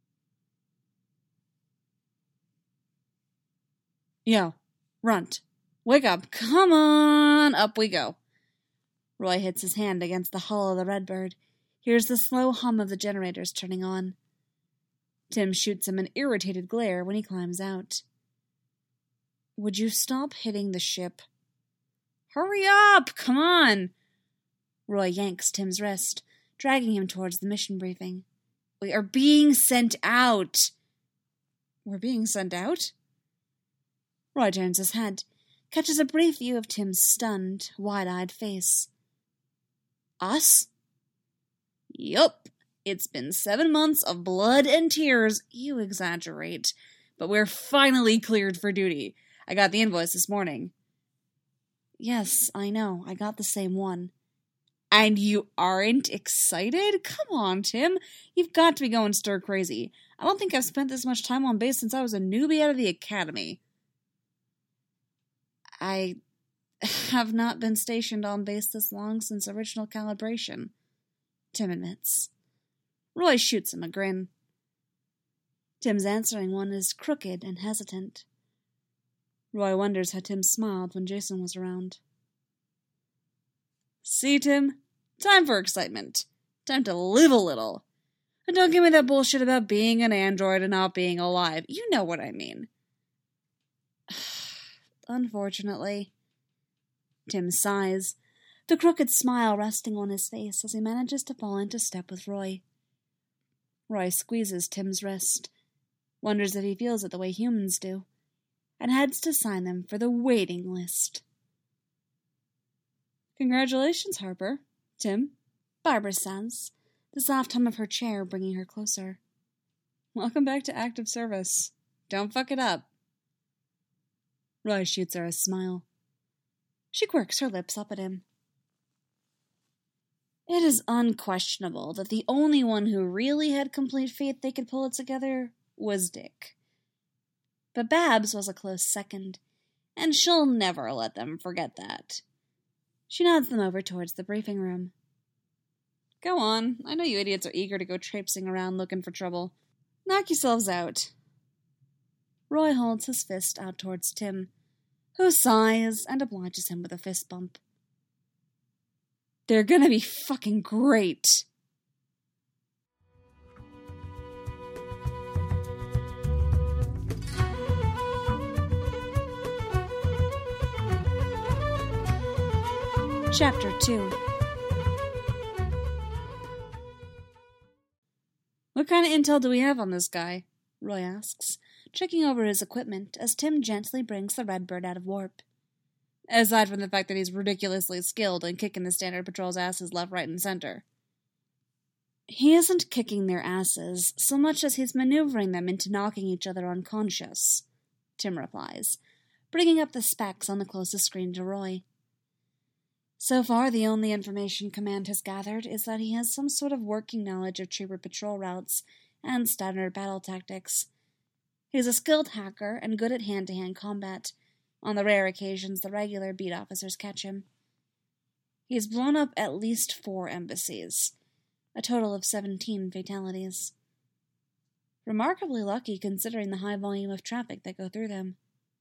Yo, Runt, wake up. Come on, up we go. Roy hits his hand against the hull of the Redbird, hears the slow hum of the generators turning on. Tim shoots him an irritated glare when he climbs out. Would you stop hitting the ship? Hurry up! Come on! Roy yanks Tim's wrist, dragging him towards the mission briefing. We are being sent out! We're being sent out? Roy turns his head, catches a brief view of Tim's stunned, wide-eyed face. Us? Yup. It's been seven months of blood and tears. You exaggerate. But we're finally cleared for duty. I got the invoice this morning. Yes, I know. I got the same one. And you aren't excited? Come on, Tim. You've got to be going stir crazy. I don't think I've spent this much time on base since I was a newbie out of the academy. I have not been stationed on base this long since original calibration, Tim admits. Roy shoots him a grin. Tim's answering one is crooked and hesitant. Roy wonders how Tim smiled when Jason was around. See, Tim? Time for excitement. Time to live a little. And don't give me that bullshit about being an android and not being alive. You know what I mean. Unfortunately. Tim sighs, the crooked smile resting on his face as he manages to fall into step with Roy. Roy squeezes Tim's wrist, wonders if he feels it the way humans do, and heads to sign them for the waiting list. Congratulations, Harper. Tim, Barbara says, the soft hum of her chair bringing her closer. Welcome back to active service. Don't fuck it up. Roy shoots her a smile. She quirks her lips up at him. It is unquestionable that the only one who really had complete faith they could pull it together was Dick. But Babs was a close second, and she'll never let them forget that. She nods them over towards the briefing room. Go on, I know you idiots are eager to go traipsing around looking for trouble. Knock yourselves out. Roy holds his fist out towards Tim, who sighs and obliges him with a fist bump. They're gonna be fucking great. Chapter two. What kind of intel do we have on this guy? Roy asks, checking over his equipment as Tim gently brings the Redbird out of warp. Aside from the fact that he's ridiculously skilled in kicking the Standard Patrol's asses left, right, and center. He isn't kicking their asses so much as he's maneuvering them into knocking each other unconscious, Tim replies, bringing up the specs on the closest screen to Roy. So far, the only information Command has gathered is that he has some sort of working knowledge of Trooper patrol routes and standard battle tactics. He's a skilled hacker and good at hand-to-hand combat, on the rare occasions the regular beat officers catch him. He's blown up at least four embassies, a total of seventeen fatalities. Remarkably lucky considering the high volume of traffic that go through them.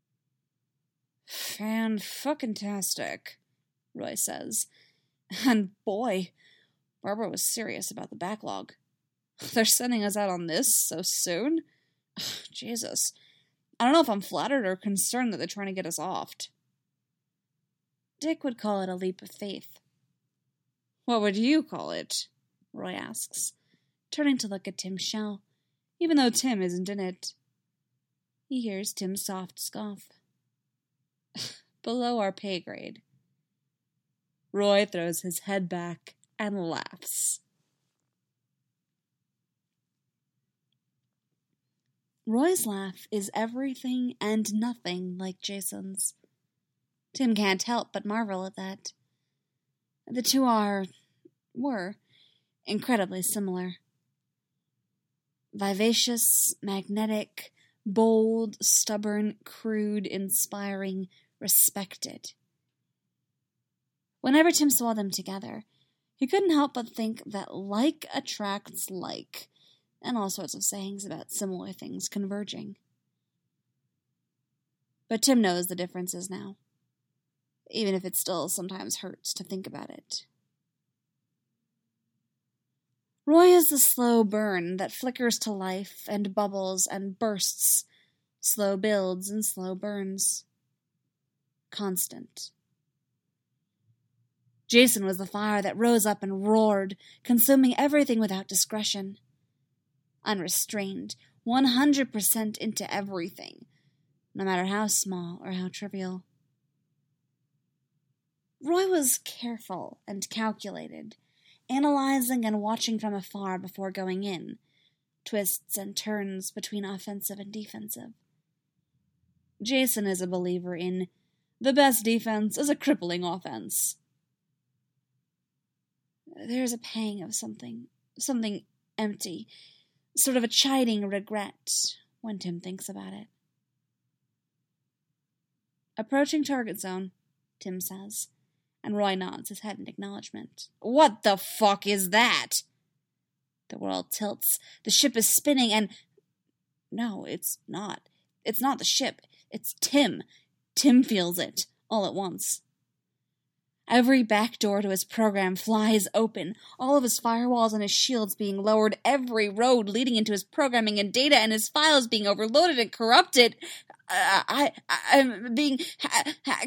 Fan-fucking-tastic, Roy says. And boy, Barbara was serious about the backlog. They're sending us out on this so soon? Jesus. I don't know if I'm flattered or concerned that they're trying to get us offed. Dick would call it a leap of faith. What would you call it? Roy asks, turning to look at Tim's shell, even though Tim isn't in it. He hears Tim's soft scoff. Below our pay grade. Roy throws his head back and laughs. Roy's laugh is everything and nothing like Jason's. Tim can't help but marvel at that. The two are, were, incredibly similar. Vivacious, magnetic, bold, stubborn, crude, inspiring, respected. Whenever Tim saw them together, he couldn't help but think that like attracts like, and all sorts of sayings about similar things converging. But Tim knows the differences now, even if it still sometimes hurts to think about it. Roy is the slow burn that flickers to life and bubbles and bursts, slow builds and slow burns. Constant. Jason was the fire that rose up and roared, consuming everything without discretion. Unrestrained, one hundred percent into everything, no matter how small or how trivial. Roy was careful and calculated, analyzing and watching from afar before going in, twists and turns between offensive and defensive. Jason is a believer in the best defense is a crippling offense. There's a pang of something, something empty, sort of a chiding regret when Tim thinks about it. Approaching target zone, Tim says, and Roy nods his head in acknowledgement. What the fuck is that? The world tilts, the ship is spinning, and... No, it's not. It's not the ship. It's Tim. Tim feels it, all at once. Every back door to his program flies open, all of his firewalls and his shields being lowered, every road leading into his programming and data and his files being overloaded and corrupted. Uh, I, I, I'm being... Ha- ha-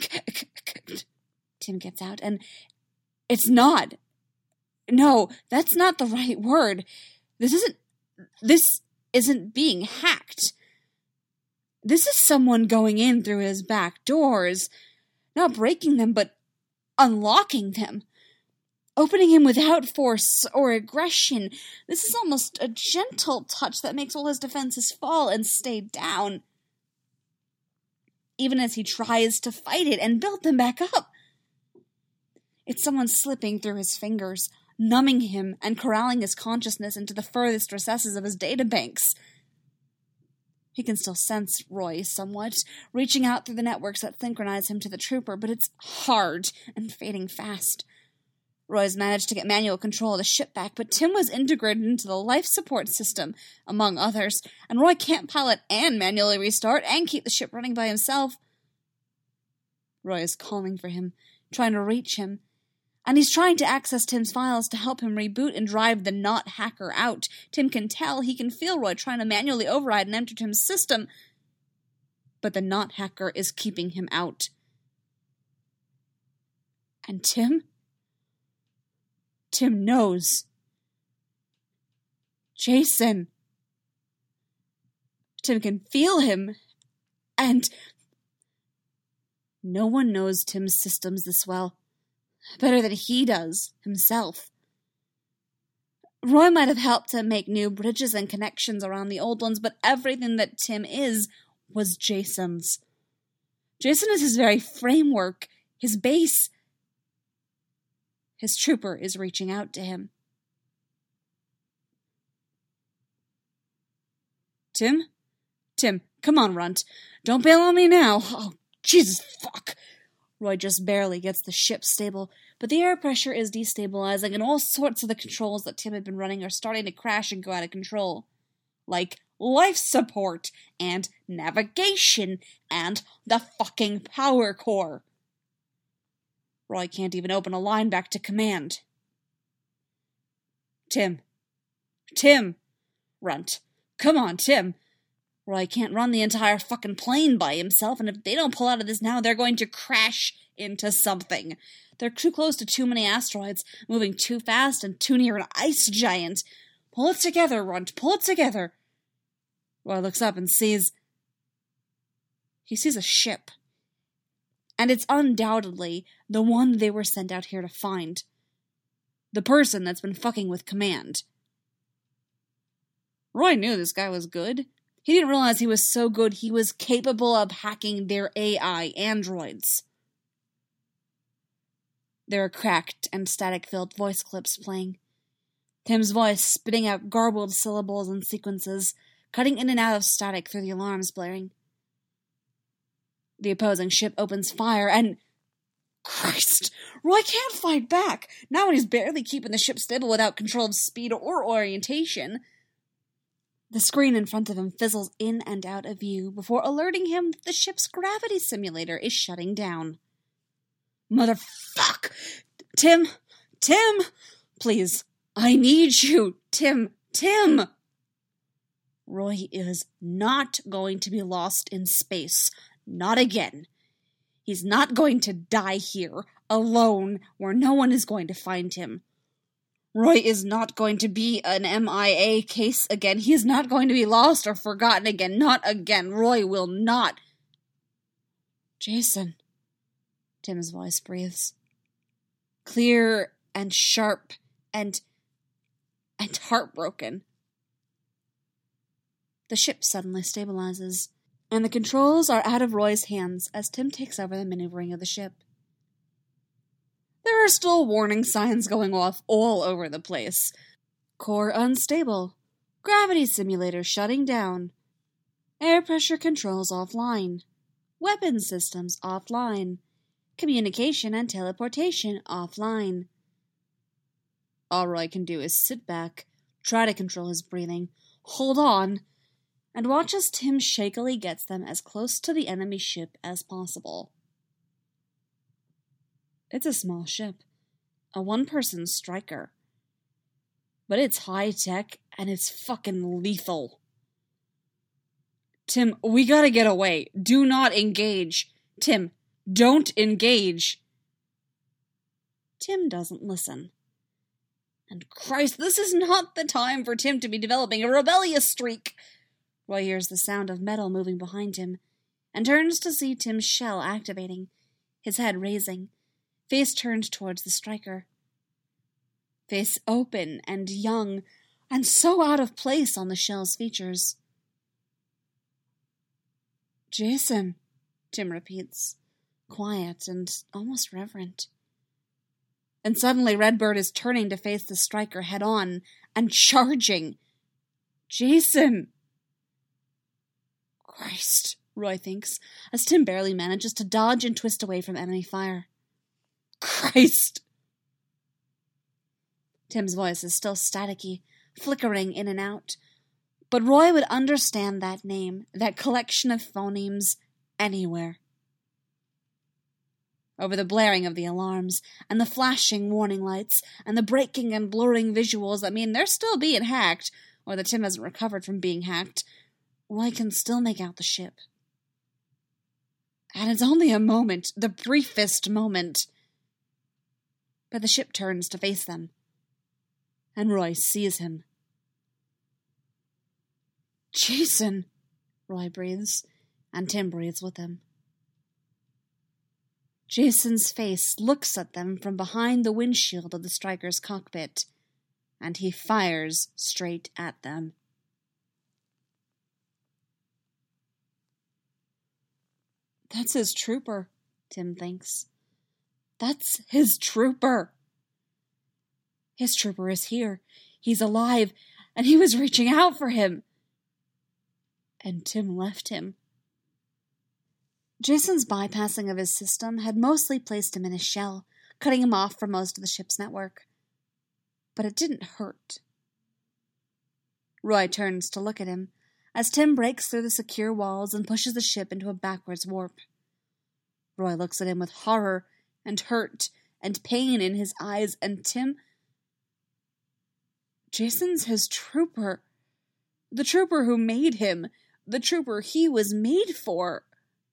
Tim gets out, and it's not. No, that's not the right word. This isn't... This isn't being hacked. This is someone going in through his back doors, not breaking them, but unlocking them, opening him without force or aggression. This is almost a gentle touch that makes all his defenses fall and stay down, even as he tries to fight it and build them back up. It's someone slipping through his fingers, numbing him and corralling his consciousness into the furthest recesses of his databanks. He can still sense Roy somewhat, reaching out through the networks that synchronize him to the trooper, but it's hard and fading fast. Roy's managed to get manual control of the ship back, but Tim was integrated into the life support system, among others, and Roy can't pilot and manually restart and keep the ship running by himself. Roy is calling for him, trying to reach him, and he's trying to access Tim's files to help him reboot and drive the not hacker out. Tim can tell, he can feel Roy trying to manually override and enter Tim's system, but the not hacker is keeping him out. And Tim? Tim knows. Jason. Tim can feel him, and no one knows Tim's systems this well. Better than he does, himself. Roy might have helped him make new bridges and connections around the old ones, but everything that Tim is was Jason's. Jason is his very framework, his base. His trooper is reaching out to him. Tim? Tim, come on, Runt. Don't bail on me now. Oh, Jesus, fuck. Roy just barely gets the ship stable, but the air pressure is destabilizing and all sorts of the controls that Tim had been running are starting to crash and go out of control. Like life support, and navigation, and the fucking power core. Roy can't even open a line back to command. Tim. Tim. Runt. Come on, Tim. Roy can't run the entire fucking plane by himself, and if they don't pull out of this now, they're going to crash into something. They're too close to too many asteroids, moving too fast and too near an ice giant. Pull it together, Runt. Pull it together. Roy looks up and sees... He sees a ship. And it's undoubtedly the one they were sent out here to find. The person that's been fucking with command. Roy knew this guy was good. He didn't realize he was so good he was capable of hacking their A I androids. There are cracked and static-filled voice clips playing. Tim's voice spitting out garbled syllables and sequences, cutting in and out of static through the alarms blaring. The opposing ship opens fire and... Christ! Roy can't fight back, now when he's barely keeping the ship stable without controlled speed or orientation. The screen in front of him fizzles in and out of view before alerting him that the ship's gravity simulator is shutting down. Motherfuck! Tim! Tim! Please, I need you! Tim! Tim! Roy is not going to be lost in space. Not again. He's not going to die here, alone, where no one is going to find him. Roy is not going to be an M I A case again. He is not going to be lost or forgotten again. Not again. Roy will not. Jason, Tim's voice breathes. Clear and sharp and... and heartbroken. The ship suddenly stabilizes, and the controls are out of Roy's hands as Tim takes over the maneuvering of the ship. There are still warning signs going off all over the place. Core unstable. Gravity simulator shutting down. Air pressure controls offline. Weapon systems offline. Communication and teleportation offline. All Roy can do is sit back, try to control his breathing, hold on, and watch as Tim shakily gets them as close to the enemy ship as possible. It's a small ship, a one-person striker. But it's high-tech, and it's fucking lethal. Tim, we gotta get away. Do not engage. Tim, don't engage. Tim doesn't listen. And Christ, this is not the time for Tim to be developing a rebellious streak. Roy hears the sound of metal moving behind him, and turns to see Tim's shell activating, his head raising, face turned towards the striker. Face open and young, and so out of place on the shell's features. Jason, Tim repeats, quiet and almost reverent. And suddenly Redbird is turning to face the striker head-on and charging. Jason! Christ, Roy thinks, as Tim barely manages to dodge and twist away from enemy fire. Christ! Tim's voice is still staticky, flickering in and out, but Roy would understand that name, that collection of phonemes, anywhere. Over the blaring of the alarms, and the flashing warning lights, and the breaking and blurring visuals that mean they're still being hacked, or that Tim hasn't recovered from being hacked, Roy can still make out the ship. And it's only a moment, the briefest moment. But the ship turns to face them, and Roy sees him. Jason, Roy breathes, and Tim breathes with him. Jason's face looks at them from behind the windshield of the striker's cockpit, and he fires straight at them. That's his trooper, Tim thinks. That's his trooper. His trooper is here. He's alive, and he was reaching out for him. And Tim left him. Jason's bypassing of his system had mostly placed him in his shell, cutting him off from most of the ship's network. But it didn't hurt. Roy turns to look at him, as Tim breaks through the secure walls and pushes the ship into a backwards warp. Roy looks at him with horror and hurt and pain in his eyes, and Tim... Jason's his trooper. The trooper who made him. The trooper he was made for.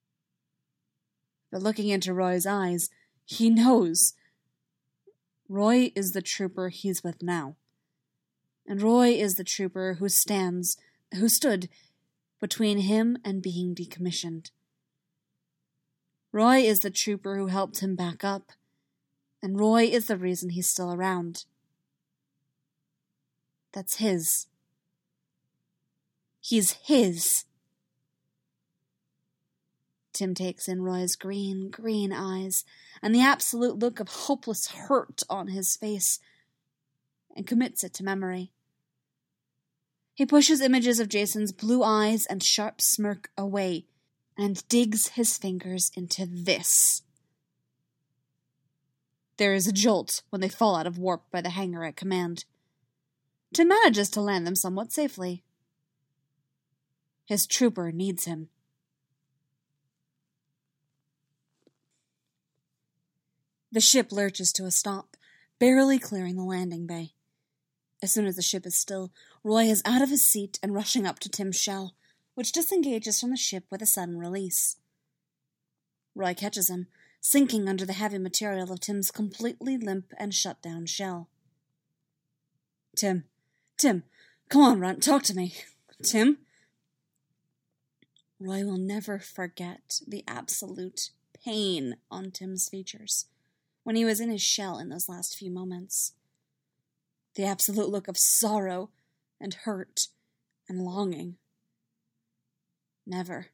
But looking into Roy's eyes, he knows. Roy is the trooper he's with now. And Roy is the trooper who stands, who stood between him and being decommissioned. Roy is the trooper who helped him back up, and Roy is the reason he's still around. That's his. He's his. Tim takes in Roy's green, green eyes, and the absolute look of hopeless hurt on his face, and commits it to memory. He pushes images of Jason's blue eyes and sharp smirk away, and digs his fingers into this. There is a jolt when they fall out of warp by the hangar at command. Tim manages to land them somewhat safely. His trooper needs him. The ship lurches to a stop, barely clearing the landing bay. As soon as the ship is still, Roy is out of his seat and rushing up to Tim's shell, which disengages from the ship with a sudden release. Roy catches him, sinking under the heavy material of Tim's completely limp and shut-down shell. Tim, Tim, come on, Runt, talk to me. Tim? Roy will never forget the absolute pain on Tim's features when he was in his shell in those last few moments. The absolute look of sorrow and hurt and longing. Never.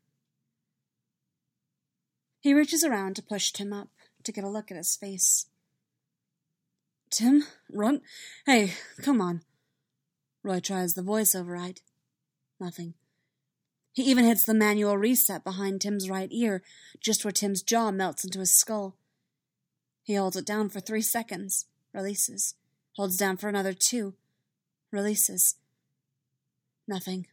He reaches around to push Tim up, to get a look at his face. Tim? Runt? Hey, come on. Roy tries the voice override. Nothing. He even hits the manual reset behind Tim's right ear, just where Tim's jaw melts into his skull. He holds it down for three seconds, releases. Holds down for another two, releases. Nothing.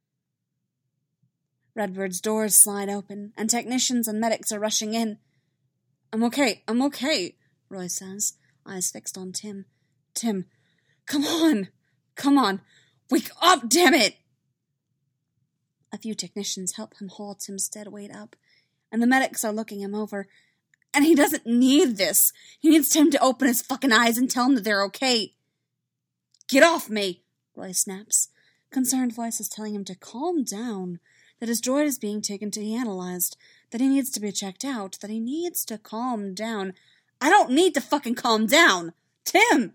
Redbird's doors slide open, and technicians and medics are rushing in. I'm okay, I'm okay, Roy says, eyes fixed on Tim. Tim, come on, come on, wake up, damn it! A few technicians help him haul Tim's dead weight up, and the medics are looking him over. And he doesn't need this. He needs Tim to open his fucking eyes and tell him that they're okay. Get off me, Roy snaps. Concerned voices telling him to calm down, that his droid is being taken to be analyzed, that he needs to be checked out, that he needs to calm down. I don't need to fucking calm down! Tim!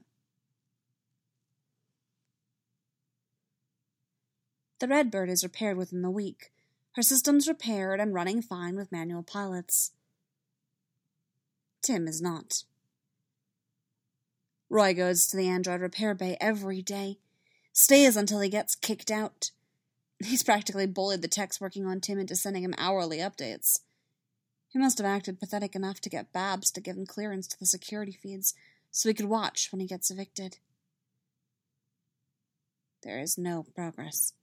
The Redbird is repaired within the week. Her systems repaired and running fine with manual pilots. Tim is not. Roy goes to the android repair bay every day, stays until he gets kicked out. He's practically bullied the techs working on Tim into sending him hourly updates. He must have acted pathetic enough to get Babs to give him clearance to the security feeds so he could watch when he gets evicted. There is no progress.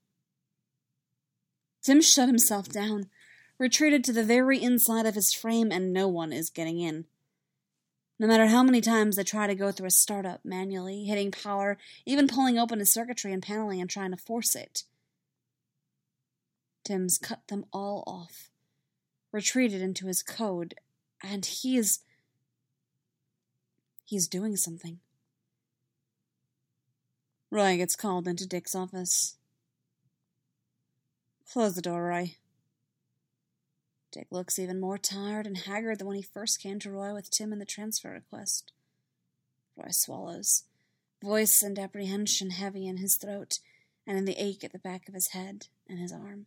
Tim shut himself down, retreated to the very inside of his frame, and no one is getting in. No matter how many times they try to go through a startup manually, hitting power, even pulling open his circuitry and paneling and trying to force it. Tim's cut them all off, retreated into his code, and he's... he's doing something. Roy gets called into Dick's office. Close the door, Roy. Dick looks even more tired and haggard than when he first came to Roy with Tim and the transfer request. Roy swallows, voice and apprehension heavy in his throat and in the ache at the back of his head and his arm.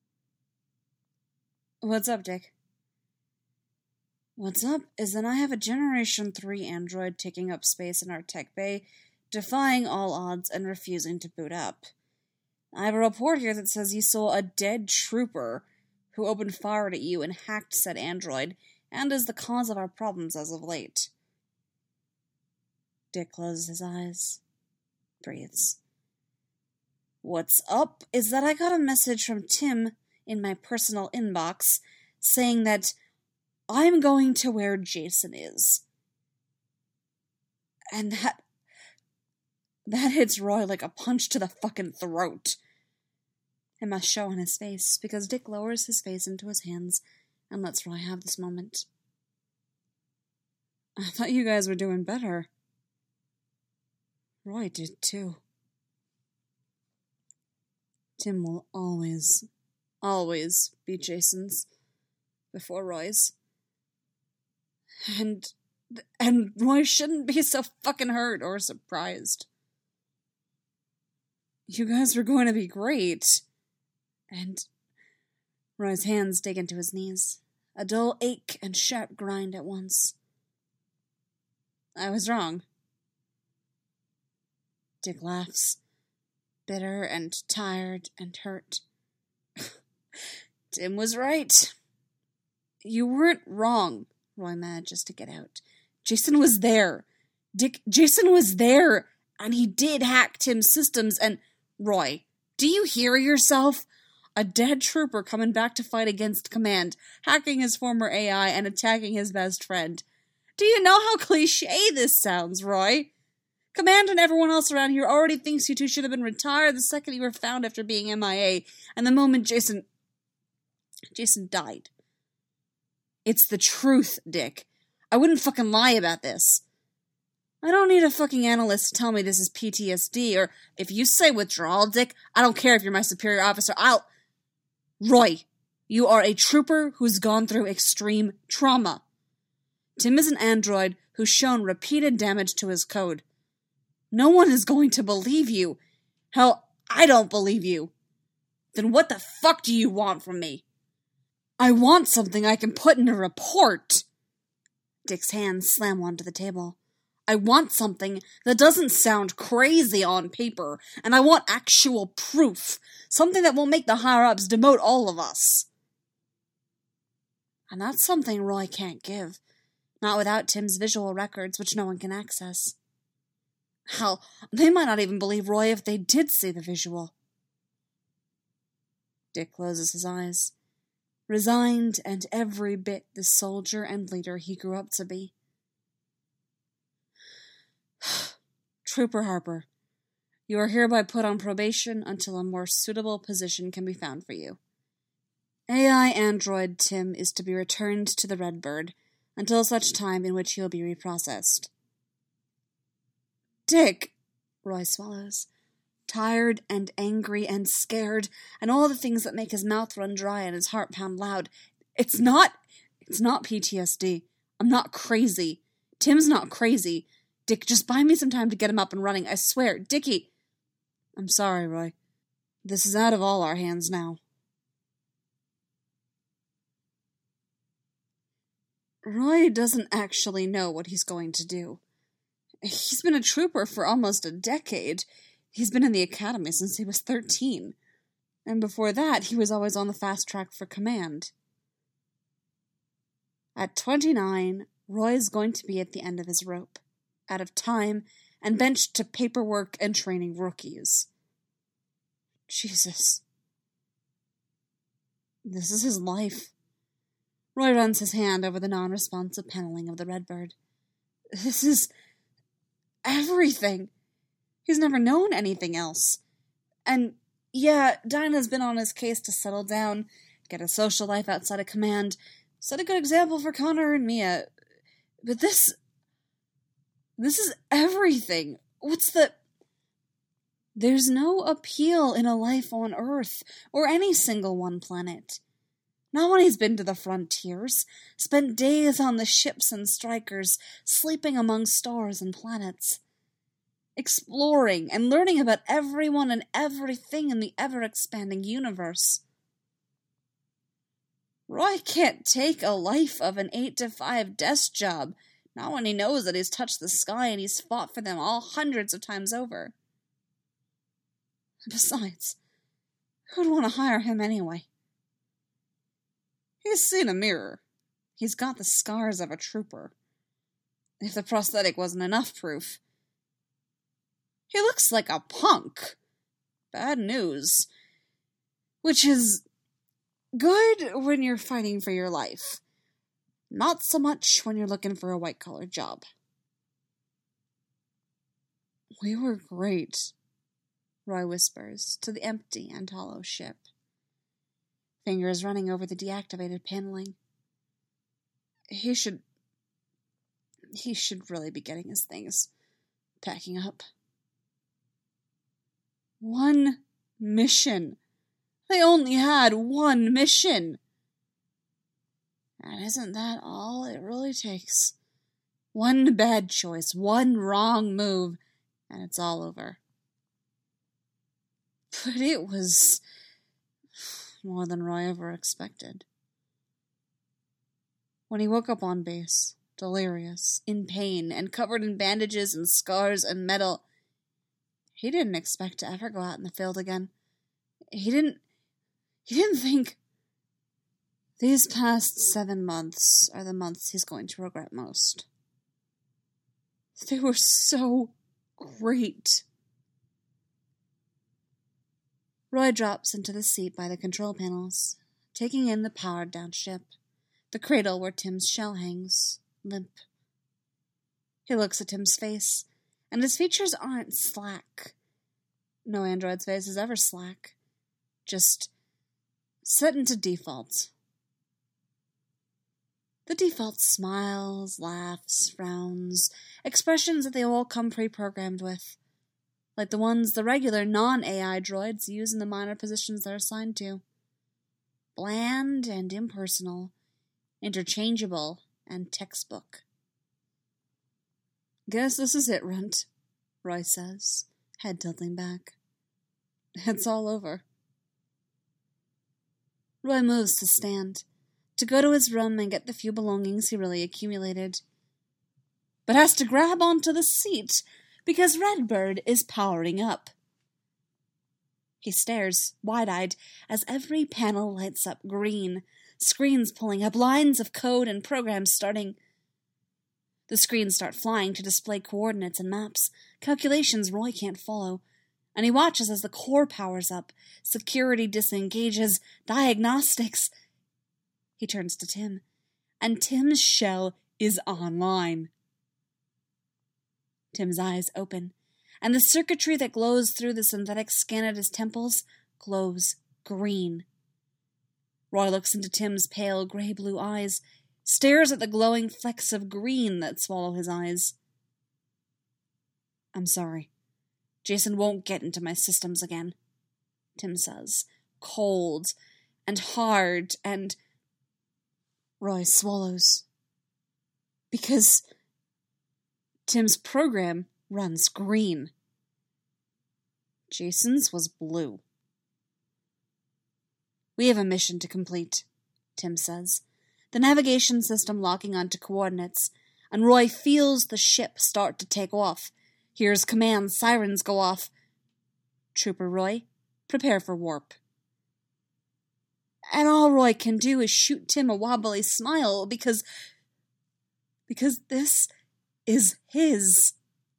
What's up, Dick? What's up is that I have a Generation three android taking up space in our tech bay, defying all odds and refusing to boot up. I have a report here that says you saw a dead trooper who opened fire at you and hacked said android, and is the cause of our problems as of late. Dick closes his eyes, breathes. What's up is that I got a message from Tim in my personal inbox saying that I'm going to where Jason is. And that... That hits Roy like a punch to the fucking throat. It must show on his face, because Dick lowers his face into his hands and lets Roy have this moment. I thought you guys were doing better. Roy did too. Tim will always, always be Jason's before Roy's. And, and Roy shouldn't be so fucking hurt or surprised. You guys were going to be great. And Roy's hands dig into his knees. A dull ache and sharp grind at once. I was wrong. Dick laughs, bitter and tired and hurt. Tim was right. You weren't wrong, Roy manages to get out. Jason was there. Dick, Jason was there, and he did hack Tim's systems, and... Roy, do you hear yourself? A dead trooper coming back to fight against Command, hacking his former A I and attacking his best friend. Do you know how cliche this sounds, Roy? Command and everyone else around here already thinks you two should have been retired the second you were found after being M I A, and the moment Jason... Jason died. It's the truth, Dick. I wouldn't fucking lie about this. I don't need a fucking analyst to tell me this is P T S D, or if you say withdrawal, Dick, I don't care if you're my superior officer, I'll... Roy, you are a trooper who's gone through extreme trauma. Tim is an android who's shown repeated damage to his code. No one is going to believe you. Hell, I don't believe you. Then what the fuck do you want from me? I want something I can put in a report. Dick's hands slam onto the table. I want something that doesn't sound crazy on paper, and I want actual proof. Something that will make the higher-ups demote all of us. And that's something Roy can't give. Not without Tim's visual records, which no one can access. Hell, they might not even believe Roy if they did see the visual. Dick closes his eyes, resigned and every bit the soldier and leader he grew up to be. Trooper Harper, you are hereby put on probation until a more suitable position can be found for you. A I android Tim is to be returned to the Redbird until such time in which he'll be reprocessed. Dick, Roy swallows, tired and angry and scared, and all the things that make his mouth run dry and his heart pound loud. It's not, it's not P T S D. I'm not crazy. Tim's not crazy. Dick, just buy me some time to get him up and running. I swear, Dickie. I'm sorry, Roy. This is out of all our hands now. Roy doesn't actually know what he's going to do. He's been a trooper for almost a decade. He's been in the academy since he was thirteen. And before that, he was always on the fast track for command. At twenty-nine, Roy's going to be at the end of his rope, out of time, and benched to paperwork and training rookies. Jesus. This is his life. Roy runs his hand over the non-responsive paneling of the Redbird. This is everything. He's never known anything else. And, yeah, Dinah's been on his case to settle down, get a social life outside of command, set a good example for Connor and Mia. But this... This is everything. What's the... There's no appeal in a life on Earth, or any single one planet. Not when he's been to the frontiers, spent days on the ships and strikers, sleeping among stars and planets. Exploring and learning about everyone and everything in the ever-expanding universe. Roy can't take a life of an eight to five desk job, not when he knows that he's touched the sky and he's fought for them all hundreds of times over. Besides, Who'd want to hire him anyway? He's seen a mirror. He's got the scars of a trooper. If the prosthetic wasn't enough proof. He looks like a punk. Bad news. Which is good when you're fighting for your life. Not so much when you're looking for a white-collar job. We were great, Roy whispers to the empty and hollow ship, fingers running over the deactivated paneling. He should... He should really be getting his things, packing up. One mission. They only had one mission. And isn't that all it really takes? One bad choice, one wrong move, and it's all over. But it was more than Roy ever expected. When he woke up on base, delirious, in pain, and covered in bandages and scars and metal, he didn't expect to ever go out in the field again. He didn't... He didn't think... These past seven months are the months he's going to regret most. They were so great. Roy drops into the seat by the control panels, taking in the powered-down ship, the cradle where Tim's shell hangs, limp. He looks at Tim's face, and his features aren't slack. No android's face is ever slack. Just set into default. The default smiles, laughs, frowns, expressions that they all come pre-programmed with, like the ones the regular non-A I droids use in the minor positions they're assigned to. Bland and impersonal, interchangeable and textbook. Guess this is it, Runt, Roy says, head tilting back. It's all over. Roy moves to stand, to go to his room and get the few belongings he really accumulated, but has to grab onto the seat because Redbird is powering up. He stares, wide-eyed, as every panel lights up green, screens pulling up, lines of code and programs starting. The screens start flying to display coordinates and maps, calculations Roy can't follow, and he watches as the core powers up, security disengages, diagnostics. He turns to Tim, and Tim's shell is online. Tim's eyes open, and the circuitry that glows through the synthetic skin at his temples glows green. Roy looks into Tim's pale gray-blue eyes, stares at the glowing flecks of green that swallow his eyes. I'm sorry. Jason won't get into my systems again, Tim says, cold and hard and... Roy swallows. Because Tim's program runs green. Jason's was blue. We have a mission to complete, Tim says, the navigation system locking onto coordinates, and Roy feels the ship start to take off, hears command sirens go off. Trooper Roy, prepare for warp. And all Roy can do is shoot Tim a wobbly smile because... because this is his.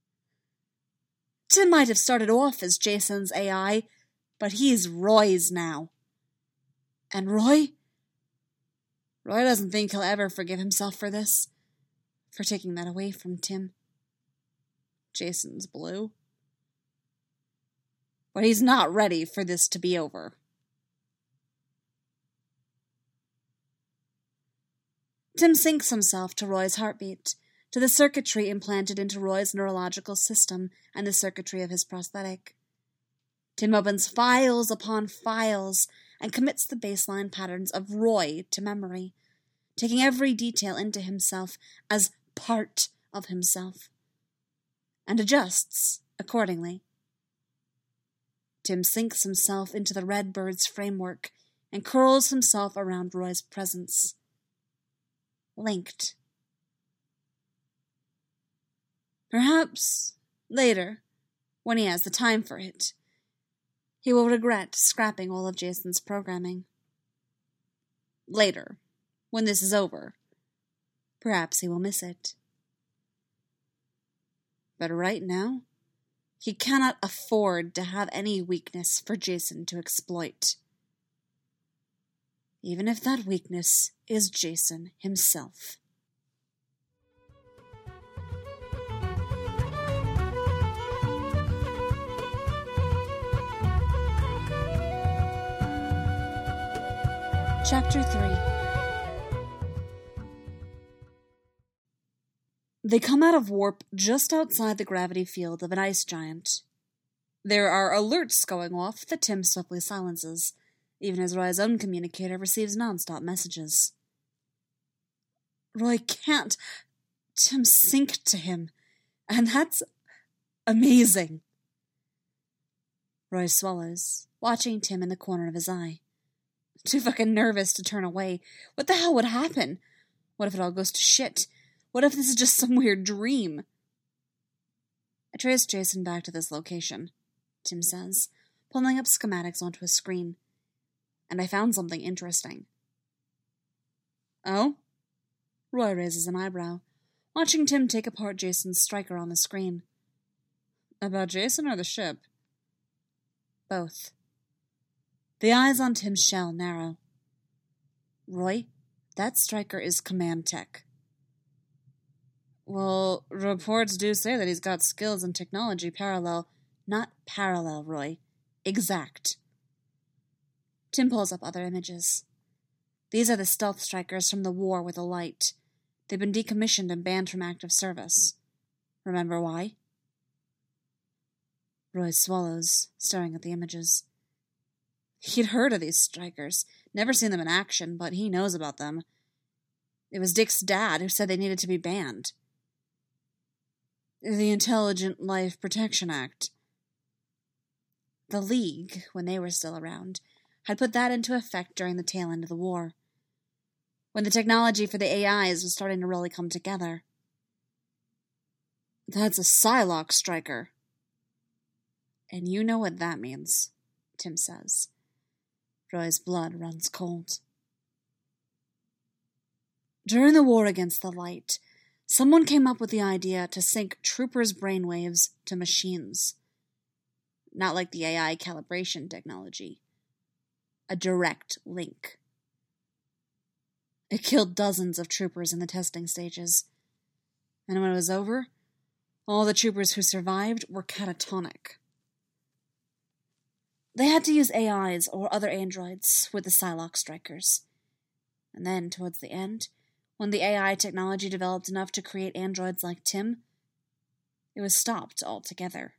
Tim might have started off as Jason's A I, but he's Roy's now. And Roy? Roy doesn't think he'll ever forgive himself for this, for taking that away from Tim. Jason's blue. But he's not ready for this to be over. Tim syncs himself to Roy's heartbeat, to the circuitry implanted into Roy's neurological system and the circuitry of his prosthetic. Tim opens files upon files and commits the baseline patterns of Roy to memory, taking every detail into himself as part of himself, and adjusts accordingly. Tim sinks himself into the Redbird's framework and curls himself around Roy's presence. Linked. Perhaps later, when he has the time for it, He will regret scrapping all of Jason's programming. Later, when this is over, perhaps he will miss it. But right now, he cannot afford to have any weakness for Jason to exploit. Even if that weakness is Jason himself. Chapter three. They come out of warp just outside the gravity field of an ice giant. There are alerts going off that Tim swiftly silences, even as Roy's own communicator receives non-stop messages. Roy can't. Tim synced to him, and that's amazing. Roy swallows, watching Tim in the corner of his eye. Too fucking nervous to turn away. What the hell would happen? What if it all goes to shit? What if this is just some weird dream? I traced Jason back to this location, Tim says, pulling up schematics onto a screen. And I found something interesting. Oh? Roy raises an eyebrow, watching Tim take apart Jason's striker on the screen. About Jason or the ship? Both. The eyes on Tim's shell narrow. Roy, that striker is command tech. Well, reports do say that he's got skills and technology parallel. Not parallel, Roy. Exact. Tim pulls up other images. These are the stealth strikers from the war with the light. They've been decommissioned and banned from active service. Remember why? Roy swallows, staring at the images. He'd heard of these strikers, never seen them in action, but he knows about them. It was Dick's dad who said they needed to be banned. The Intelligent Life Protection Act. The League, when they were still around, had put that into effect during the tail end of the war, when the technology for the A Is was starting to really come together. That's a Psylocke striker. And you know what that means, Tim says. Roy's blood runs cold. During the war against the light, someone came up with the idea to sync troopers' brainwaves to machines. Not like the A I calibration technology. A direct link. It killed dozens of troopers in the testing stages. And when it was over, all the troopers who survived were catatonic. They had to use A Is or other androids with the Psylocke strikers. And then, towards the end, when the A I technology developed enough to create androids like Tim, it was stopped altogether.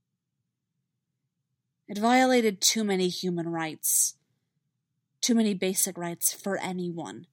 It violated too many human rights. Too many basic rights for anyone.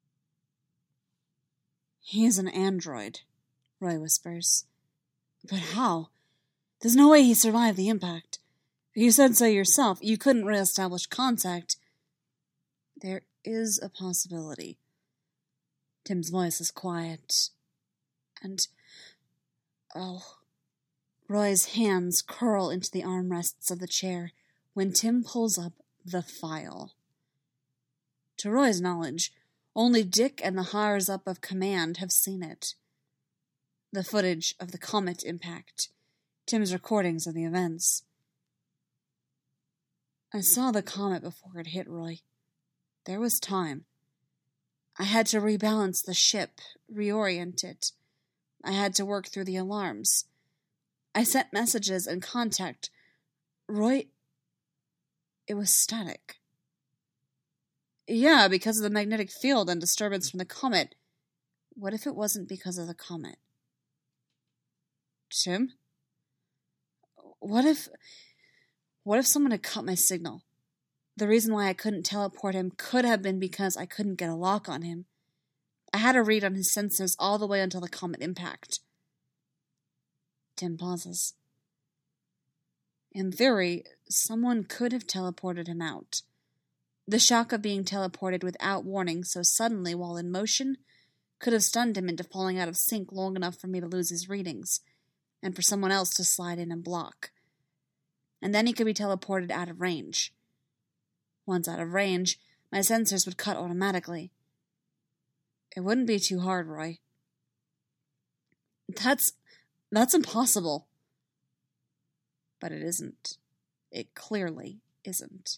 He's an android, Roy whispers. But how? There's no way he survived the impact. You said so yourself. You couldn't re-establish contact. There is a possibility. Tim's voice is quiet. And... oh... Roy's hands curl into the armrests of the chair when Tim pulls up the file. To Roy's knowledge, only Dick and the higher-ups of command have seen it. The footage of the comet impact. Tim's recordings of the events. I saw the comet before it hit, Roy. There was time. I had to rebalance the ship, reorient it. I had to work through the alarms. I sent messages and contact. Roy, it was static. Yeah, because of the magnetic field and disturbance from the comet. What if it wasn't because of the comet? Tim? What if... What if someone had cut my signal? The reason why I couldn't teleport him could have been because I couldn't get a lock on him. I had a read on his sensors all the way until the comet impact. Tim pauses. In theory, someone could have teleported him out. The shock of being teleported without warning so suddenly while in motion could have stunned him into falling out of sync long enough for me to lose his readings, and for someone else to slide in and block. and then he could be teleported out of range. Once out of range, my sensors would cut automatically. It wouldn't be too hard, Roy. That's... that's impossible. But it isn't. It clearly isn't.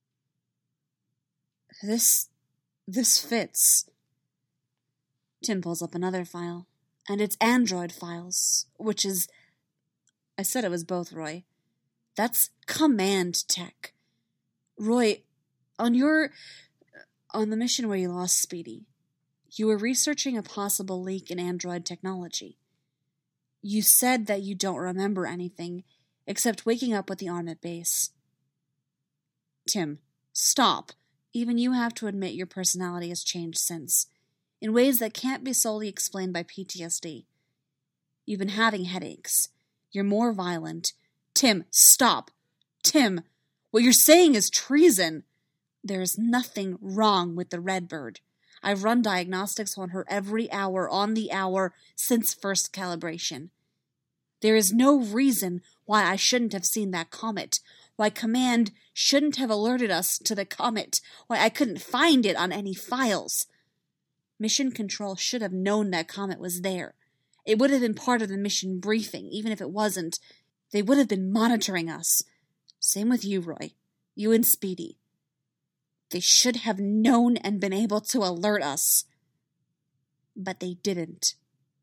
This... this fits. Tim pulls up another file, and it's Android files, which is... I said it was both, Roy. That's command tech. Roy, on your... on the mission where you lost Speedy, you were researching a possible leak in Android technology. You said that you don't remember anything, except waking up with the arm at base. Tim, stop. Even you have to admit your personality has changed since, in ways that can't be solely explained by P T S D. You've been having headaches. You're more violent. Tim, stop. Tim, what you're saying is treason. There is nothing wrong with the Redbird. I've run diagnostics on her every hour on the hour since first calibration. There is no reason why I shouldn't have seen that comet, why Command shouldn't have alerted us to the comet, why I couldn't find it on any files. Mission Control should have known that comet was there. It would have been part of the mission briefing, even if it wasn't. They would have been monitoring us. Same with you, Roy. You and Speedy. They should have known and been able to alert us. But they didn't.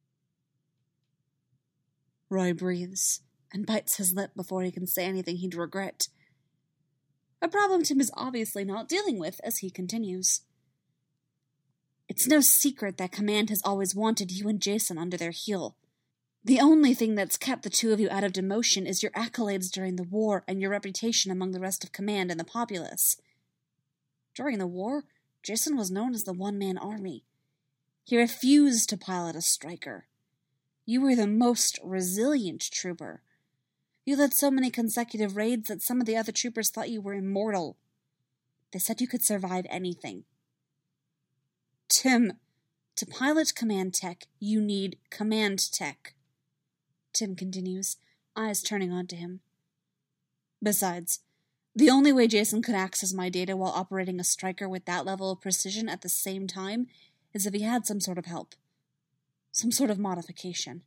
Roy breathes and bites his lip before he can say anything he'd regret. A problem Tim is obviously not dealing with as he continues. It's no secret that Command has always wanted you and Jason under their heel. The only thing that's kept the two of you out of demotion is your accolades during the war and your reputation among the rest of Command and the populace. During the war, Jason was known as the one-man army. He refused to pilot a striker. You were the most resilient trooper. You led so many consecutive raids that some of the other troopers thought you were immortal. They said you could survive anything. Tim, to pilot command tech, you need command tech. Tim continues, eyes turning onto him. Besides, the only way Jason could access my data while operating a striker with that level of precision at the same time is if he had some sort of help. Some sort of modification.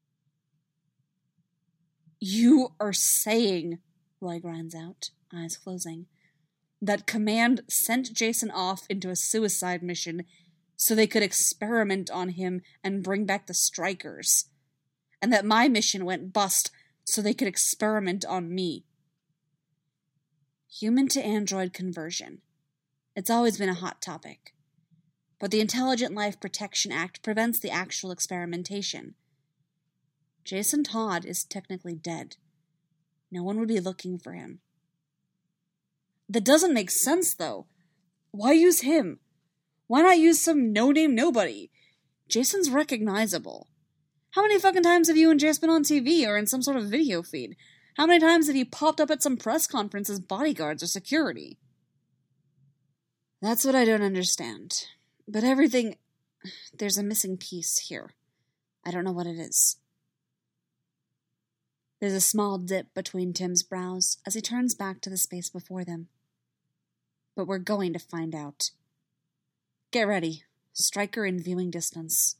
You are saying, Roy grinds out, eyes closing, that Command sent Jason off into a suicide mission so they could experiment on him and bring back the strikers, and that my mission went bust so they could experiment on me. Human to android conversion. It's always been a hot topic. But the Intelligent Life Protection Act prevents the actual experimentation. Jason Todd is technically dead. No one would be looking for him. That doesn't make sense, though. Why use him? Why not use some no-name nobody? Jason's recognizable. How many fucking times have you and Jace been on T V or in some sort of video feed? How many times have you popped up at some press conference as bodyguards or security? That's what I don't understand. But everything... There's a missing piece here. I don't know what it is. There's a small dip between Tim's brows as he turns back to the space before them. But we're going to find out. Get ready. Striker in viewing distance.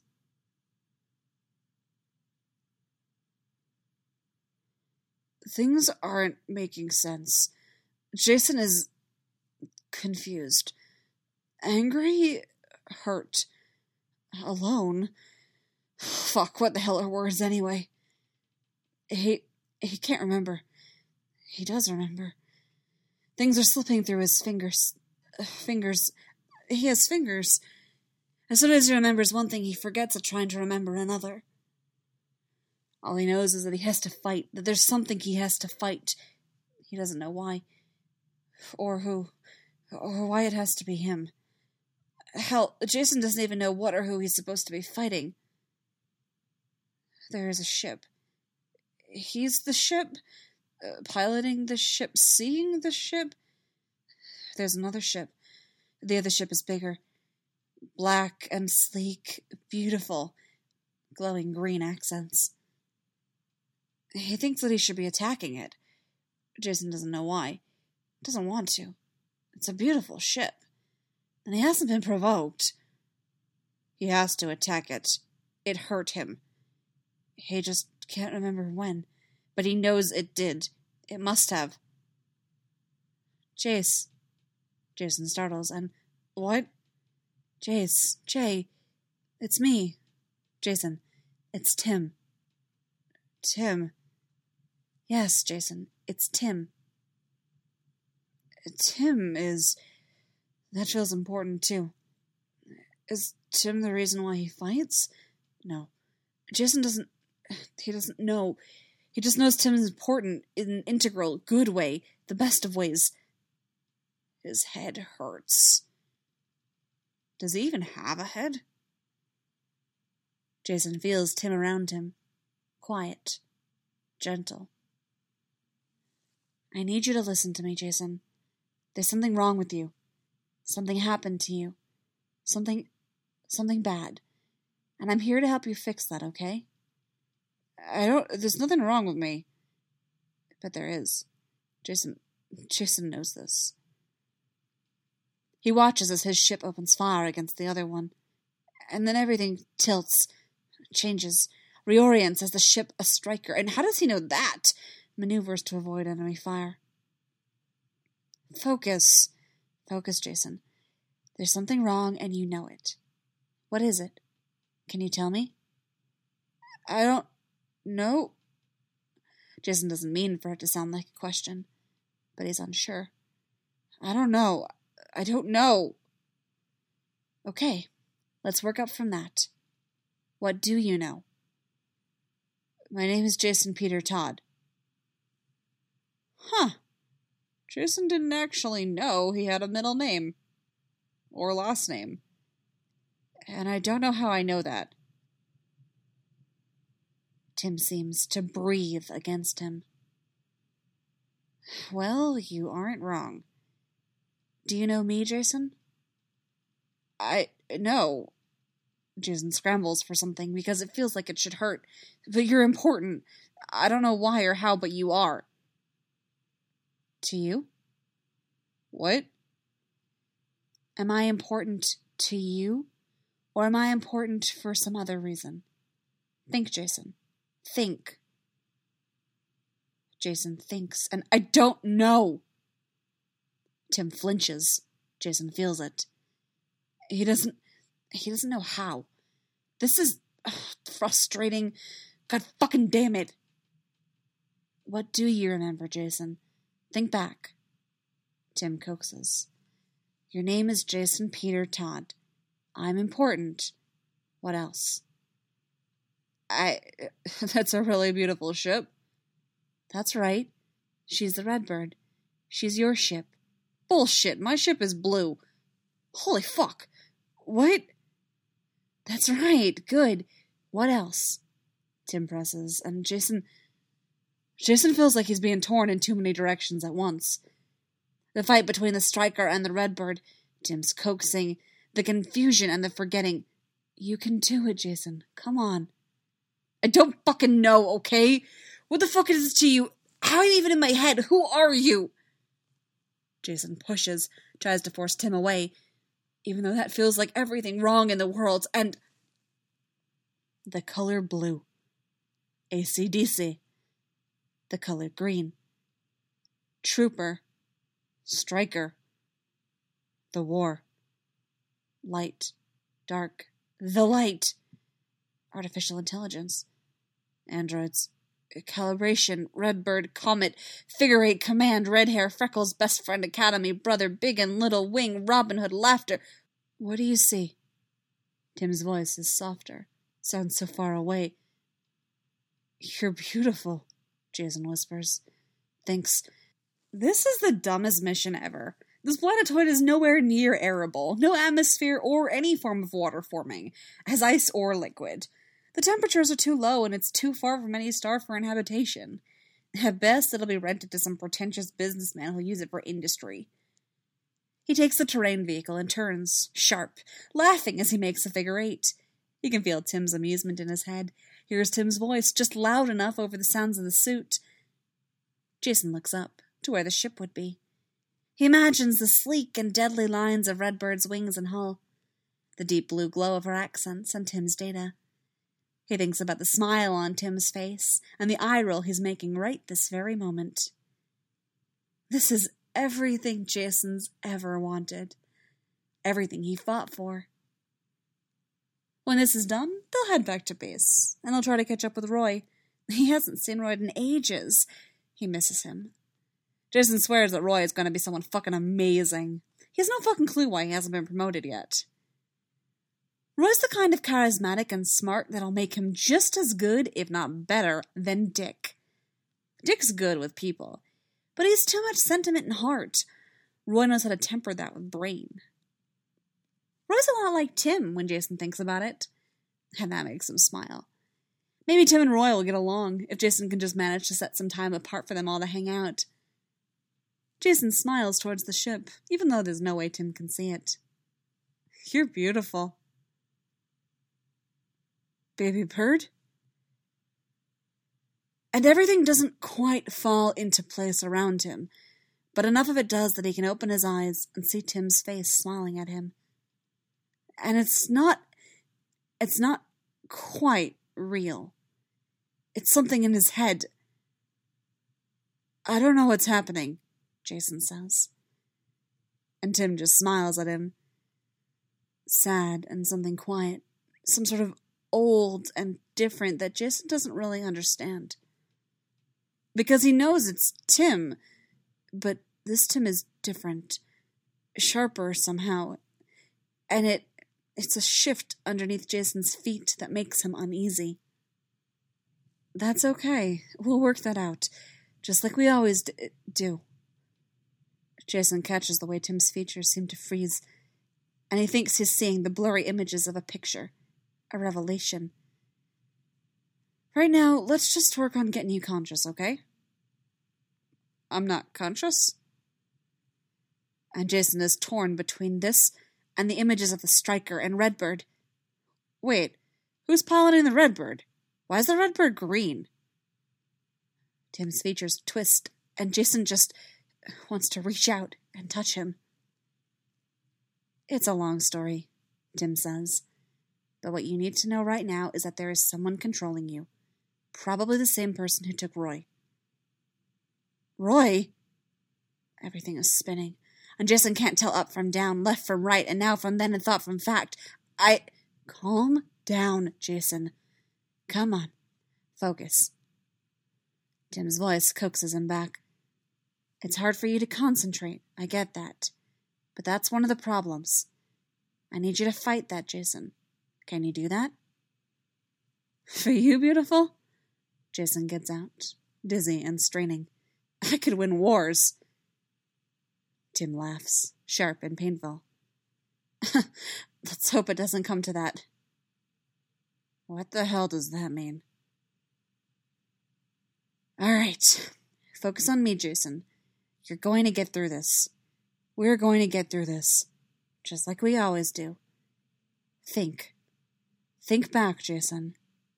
Things aren't making sense. Jason is confused. Angry? Hurt. Alone? Fuck, what the hell are words anyway? He... he can't remember. He does remember. Things are slipping through his fingers. Uh, fingers. He has fingers. As soon as he remembers one thing, he forgets at trying to remember another. All he knows is that he has to fight, that there's something he has to fight. He doesn't know why. Or who. Or why it has to be him. Hell, Jason doesn't even know what or who he's supposed to be fighting. There is a ship. He's the ship? Uh, piloting the ship? Seeing the ship? There's another ship. The other ship is bigger. Black and sleek. Beautiful. Glowing green accents. He thinks that he should be attacking it. Jason doesn't know why. Doesn't want to. It's a beautiful ship. And he hasn't been provoked. He has to attack it. It hurt him. He just can't remember when. But he knows it did. It must have. Jace. Jason startles and... What? Jace. Jay. It's me. Jason. It's Tim. Tim. Yes, Jason. It's Tim. Tim is... That feels important, too. Is Tim the reason why he fights? No. Jason doesn't... He doesn't know. He just knows Tim is important in an integral, good way, the best of ways. His head hurts. Does he even have a head? Jason feels Tim around him. Quiet. Gentle. I need you to listen to me, Jason. There's something wrong with you. Something happened to you. Something... something bad. And I'm here to help you fix that, okay? I don't... There's nothing wrong with me. But there is. Jason... Jason knows this. He watches as his ship opens fire against the other one. And then everything tilts, changes, reorients as the ship a striker. And how does he know that? Maneuvers to avoid enemy fire. Focus. Focus, Jason. There's something wrong and you know it. What is it? Can you tell me? I don't know. Jason doesn't mean for it to sound like a question, but he's unsure. I don't know. I don't know. Okay, let's work up from that. What do you know? My name is Jason Peter Todd. Huh. Jason didn't actually know he had a middle name. Or last name. And I don't know how I know that. Tim seems to breathe against him. Well, you aren't wrong. Do you know me, Jason? I... no. Jason scrambles for something because it feels like it should hurt. But you're important. I don't know why or how, but you are. To you? What? Am I important to you? Or am I important for some other reason? Think, Jason. Think. Jason thinks, and I don't know. Tim flinches. Jason feels it. He doesn't... He doesn't know how. This is ugh, frustrating. God fucking damn it. What do you remember, Jason? Think back. Tim coaxes. Your name is Jason Peter Todd. I'm important. What else? I... That's a really beautiful ship. That's right. She's the Redbird. She's your ship. Bullshit, my ship is blue. Holy fuck. What? That's right, good. What else? Tim presses, and Jason... Jason feels like he's being torn in too many directions at once. The fight between the striker and the Redbird, Tim's coaxing, the confusion and the forgetting. You can do it, Jason. Come on. I don't fucking know, okay? What the fuck is this to you? How are you even in my head? Who are you? Jason pushes, tries to force Tim away, even though that feels like everything wrong in the world, and... The color blue. A C D C. The color green. Trooper. Striker. The war. Light. Dark. The light. Artificial intelligence. Androids. Calibration. Redbird. Comet. Figure eight. Command. Red hair. Freckles. Best friend. Academy. Brother. Big and little. Wing. Robin Hood. Laughter. What do you see? Tim's voice is softer. Sounds so far away. You're beautiful, Jason whispers. Thanks. This is the dumbest mission ever. This planetoid is nowhere near arable. No atmosphere or any form of water forming, as ice or liquid. The temperatures are too low and it's too far from any star for inhabitation. At best, it'll be rented to some pretentious businessman who'll use it for industry. He takes the terrain vehicle and turns, sharp, laughing as he makes a figure eight. He can feel Tim's amusement in his head, hears Tim's voice just loud enough over the sounds of the suit. Jason looks up, to where the ship would be. He imagines the sleek and deadly lines of Redbird's wings and hull, the deep blue glow of her accents and Tim's data. He thinks about the smile on Tim's face and the eye roll he's making right this very moment. This is everything Jason's ever wanted. Everything he fought for. When this is done, they'll head back to base, and they'll try to catch up with Roy. He hasn't seen Roy in ages. He misses him. Jason swears that Roy is going to be someone fucking amazing. He has no fucking clue why he hasn't been promoted yet. Roy's the kind of charismatic and smart that'll make him just as good, if not better, than Dick. Dick's good with people, but he's too much sentiment and heart. Roy knows how to temper that with brain. Roy's a lot like Tim when Jason thinks about it, and that makes him smile. Maybe Tim and Roy will get along if Jason can just manage to set some time apart for them all to hang out. Jason smiles towards the ship, even though there's no way Tim can see it. You're beautiful. Baby bird? And everything doesn't quite fall into place around him, but enough of it does that he can open his eyes and see Tim's face smiling at him. And it's not, it's not quite real. It's something in his head. I don't know what's happening, Jason says. And Tim just smiles at him. Sad and something quiet. Some sort of old and different that Jason doesn't really understand. Because he knows it's Tim, but this Tim is different. Sharper somehow. And it it's a shift underneath Jason's feet that makes him uneasy. That's okay. We'll work that out. Just like we always d- do. Jason catches the way Tim's features seem to freeze, and he thinks he's seeing the blurry images of a picture. A revelation. Right now, let's just work on getting you conscious, okay? I'm not conscious? And Jason is torn between this and the images of the Striker and Redbird. Wait, who's piloting the Redbird? Why is the Redbird green? Tim's features twist, and Jason just wants to reach out and touch him. It's a long story, Tim says. But what you need to know right now is that there is someone controlling you. Probably the same person who took Roy. Roy? Everything is spinning, and Jason can't tell up from down, left from right, and now from then and thought from fact. I... Calm down, Jason. Come on. Focus. Tim's voice coaxes him back. It's hard for you to concentrate, I get that. But that's one of the problems. I need you to fight that, Jason. Can you do that? For you, beautiful? Jason gets out, dizzy and straining. I could win wars. Tim laughs, sharp and painful. Let's hope it doesn't come to that. What the hell does that mean? All right. Focus on me, Jason. You're going to get through this. We're going to get through this. Just like we always do. Think. Think back, Jason.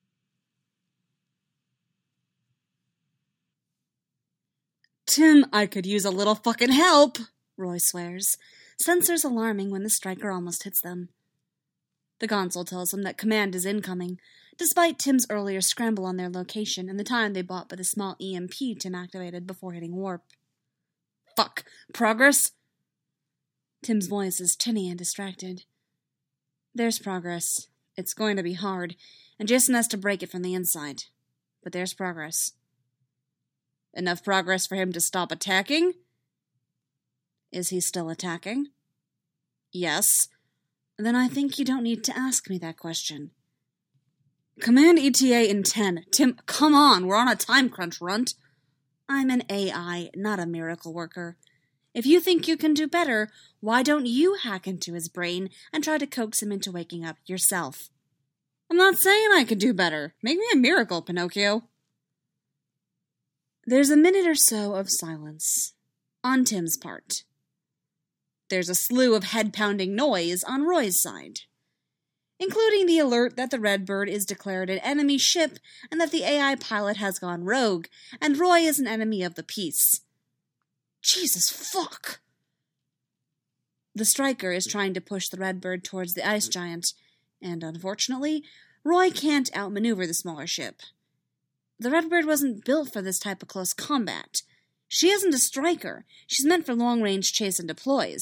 Tim, I could use a little fucking help, Roy swears, sensors alarming when the Striker almost hits them. The console tells him that command is incoming, despite Tim's earlier scramble on their location and the time they bought by the small E M P Tim activated before hitting warp. Fuck! Progress? Tim's voice is tinny and distracted. There's progress. It's going to be hard, and Jason has to break it from the inside. But there's progress. Enough progress for him to stop attacking? Is he still attacking? Yes. Then I think you don't need to ask me that question. Command E T A in ten. Tim, come on, we're on a time crunch, runt. I'm an A I, not a miracle worker. If you think you can do better, why don't you hack into his brain and try to coax him into waking up yourself? I'm not saying I could do better. Make me a miracle, Pinocchio. There's a minute or so of silence on Tim's part. There's a slew of head-pounding noise on Roy's side, including the alert that the Redbird is declared an enemy ship and that the A I pilot has gone rogue, and Roy is an enemy of the peace. Jesus fuck! The striker is trying to push the Redbird towards the ice giant, and unfortunately, Roy can't outmaneuver the smaller ship. The Redbird wasn't built for this type of close combat. She isn't a striker. She's meant for long-range chase and deploys.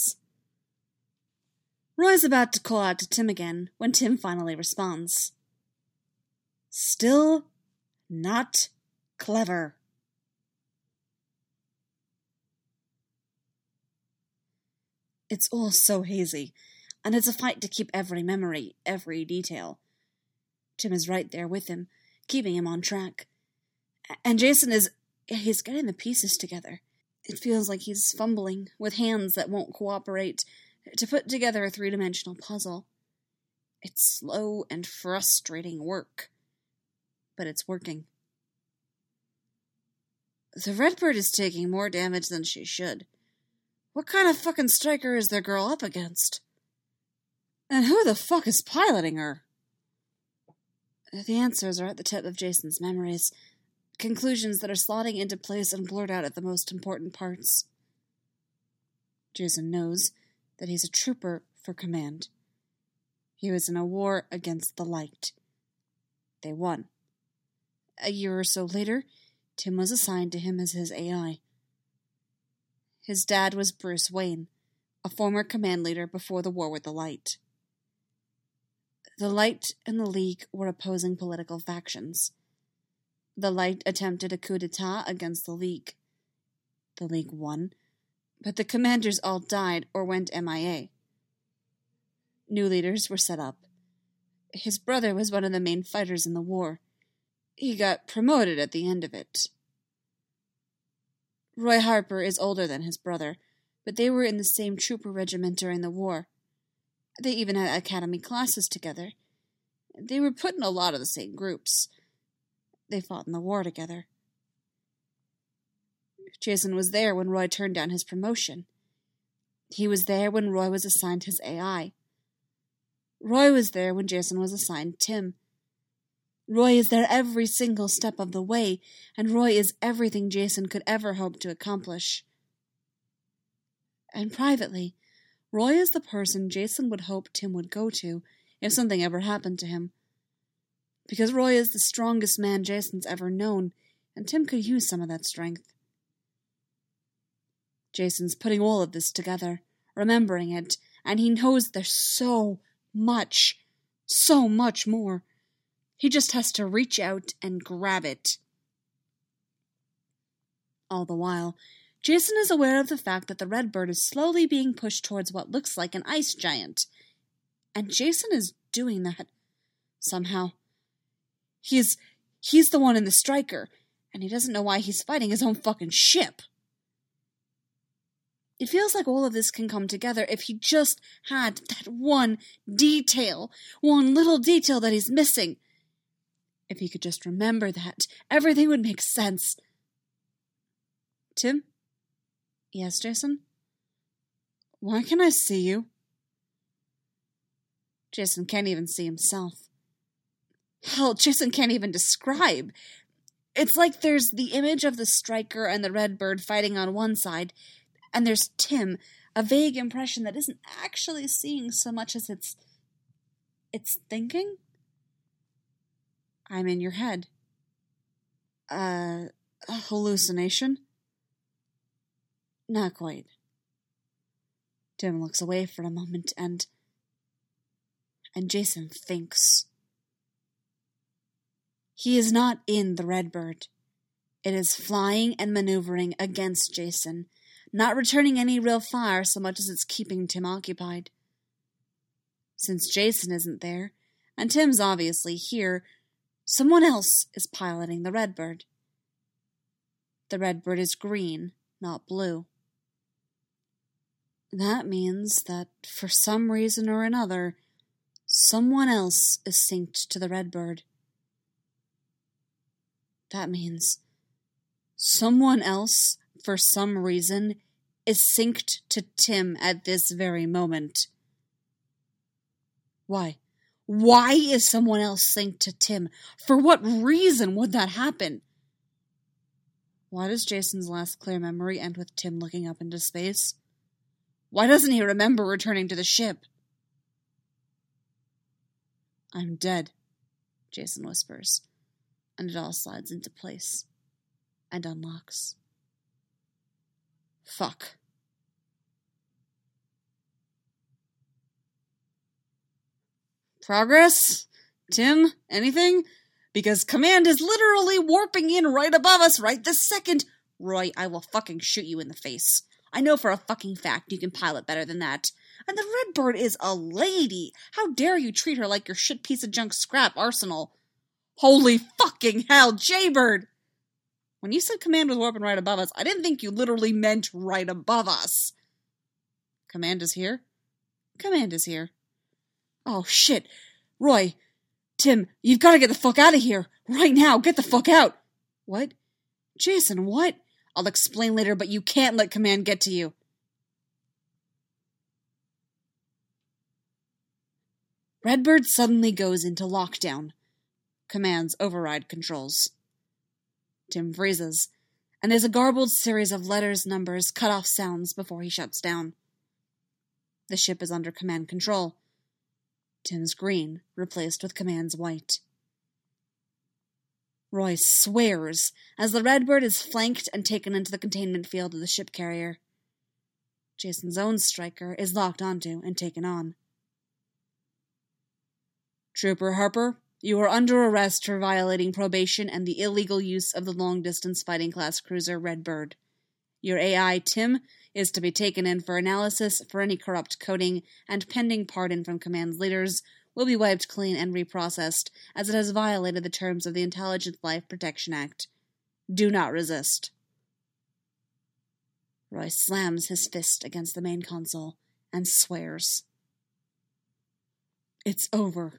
Roy's about to call out to Tim again when Tim finally responds. Still not clever. It's all so hazy, and it's a fight to keep every memory, every detail. Tim is right there with him, keeping him on track. And Jason is... he's getting the pieces together. It feels like he's fumbling, with hands that won't cooperate, to put together a three-dimensional puzzle. It's slow and frustrating work, but it's working. The Redbird is taking more damage than she should. What kind of fucking striker is their girl up against? And who the fuck is piloting her? The answers are at the tip of Jason's memories, conclusions that are slotting into place and blurred out at the most important parts. Jason knows that he's a trooper for command. He was in a war against the light. They won. A year or so later, Tim was assigned to him as his A I. His dad was Bruce Wayne, a former command leader before the war with the Light. The Light and the League were opposing political factions. The Light attempted a coup d'etat against the League. The League won, but the commanders all died or went M I A. New leaders were set up. His brother was one of the main fighters in the war. He got promoted at the end of it. Roy Harper is older than his brother, but they were in the same trooper regiment during the war. They even had academy classes together. They were put in a lot of the same groups. They fought in the war together. Jason was there when Roy turned down his promotion. He was there when Roy was assigned his A I. Roy was there when Jason was assigned Tim. Roy is there every single step of the way, and Roy is everything Jason could ever hope to accomplish. And privately, Roy is the person Jason would hope Tim would go to if something ever happened to him. Because Roy is the strongest man Jason's ever known, and Tim could use some of that strength. Jason's putting all of this together, remembering it, and he knows there's so much, so much more. He just has to reach out and grab it. All the while, Jason is aware of the fact that the Redbird is slowly being pushed towards what looks like an ice giant. And Jason is doing that, somehow. He's, he's the one in the striker, and he doesn't know why he's fighting his own fucking ship. It feels like all of this can come together if he just had that one detail, one little detail that he's missing. If he could just remember that, everything would make sense. Tim? Yes, Jason? Why can't I see you? Jason can't even see himself. Hell, Jason can't even describe. It's like there's the image of the striker and the Redbird fighting on one side, and there's Tim, a vague impression that isn't actually seeing so much as it's... it's thinking? I'm in your head. Uh, a hallucination? Not quite. Tim looks away for a moment and... and Jason thinks. He is not in the Redbird. It is flying and maneuvering against Jason, not returning any real fire so much as it's keeping Tim occupied. Since Jason isn't there, and Tim's obviously here, someone else is piloting the Redbird. The Redbird is green, not blue. That means that, for some reason or another, someone else is synced to the Redbird. That means someone else, for some reason, is synced to Tim at this very moment. Why? Why is someone else synced to Tim? For what reason would that happen? Why does Jason's last clear memory end with Tim looking up into space? Why doesn't he remember returning to the ship? I'm dead, Jason whispers, and it all slides into place and unlocks. Fuck. Progress? Tim? Anything? Because command is literally warping in right above us right this second. Roy, I will fucking shoot you in the face. I know for a fucking fact you can pilot better than that. And the Redbird is a lady. How dare you treat her like your shit piece of junk scrap arsenal? Holy fucking hell, Jaybird! When you said command was warping right above us, I didn't think you literally meant right above us. Command is here? Command is here. Oh, shit. Roy, Tim, you've got to get the fuck out of here. Right now, get the fuck out. What? Jason, what? I'll explain later, but you can't let command get to you. Redbird suddenly goes into lockdown. Command's override controls. Tim freezes, and there's a garbled series of letters, numbers, cut-off sounds before he shuts down. The ship is under command control. Tim's green, replaced with command's white. Roy swears as the Redbird is flanked and taken into the containment field of the ship carrier. Jason's own striker is locked onto and taken on. Trooper Harper, you are under arrest for violating probation and the illegal use of the long-distance fighting class cruiser Redbird. Your A I, Tim, is to be taken in for analysis for any corrupt coding, and pending pardon from command's leaders, will be wiped clean and reprocessed, as it has violated the terms of the Intelligent Life Protection Act. Do not resist. Roy slams his fist against the main console and swears. It's over.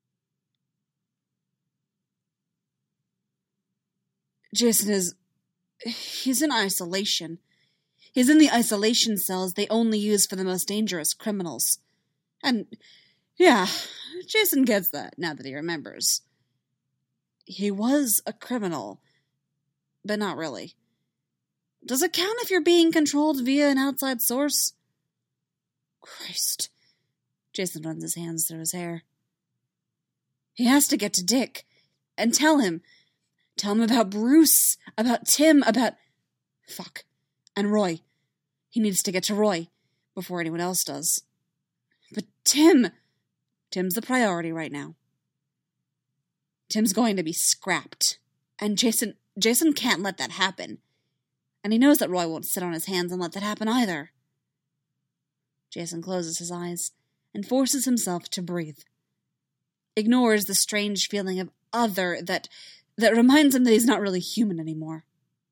Jason is... he's in isolation. He's in the isolation cells they only use for the most dangerous criminals. And, yeah, Jason gets that now that he remembers. He was a criminal, but not really. Does it count if you're being controlled via an outside source? Christ. Jason runs his hands through his hair. He has to get to Dick and tell him. Tell him about Bruce, about Tim, about... Fuck. And Roy. He needs to get to Roy before anyone else does. But Tim... Tim's the priority right now. Tim's going to be scrapped. And Jason... Jason can't let that happen. And he knows that Roy won't sit on his hands and let that happen either. Jason closes his eyes and forces himself to breathe. Ignores the strange feeling of other that... that reminds him that he's not really human anymore.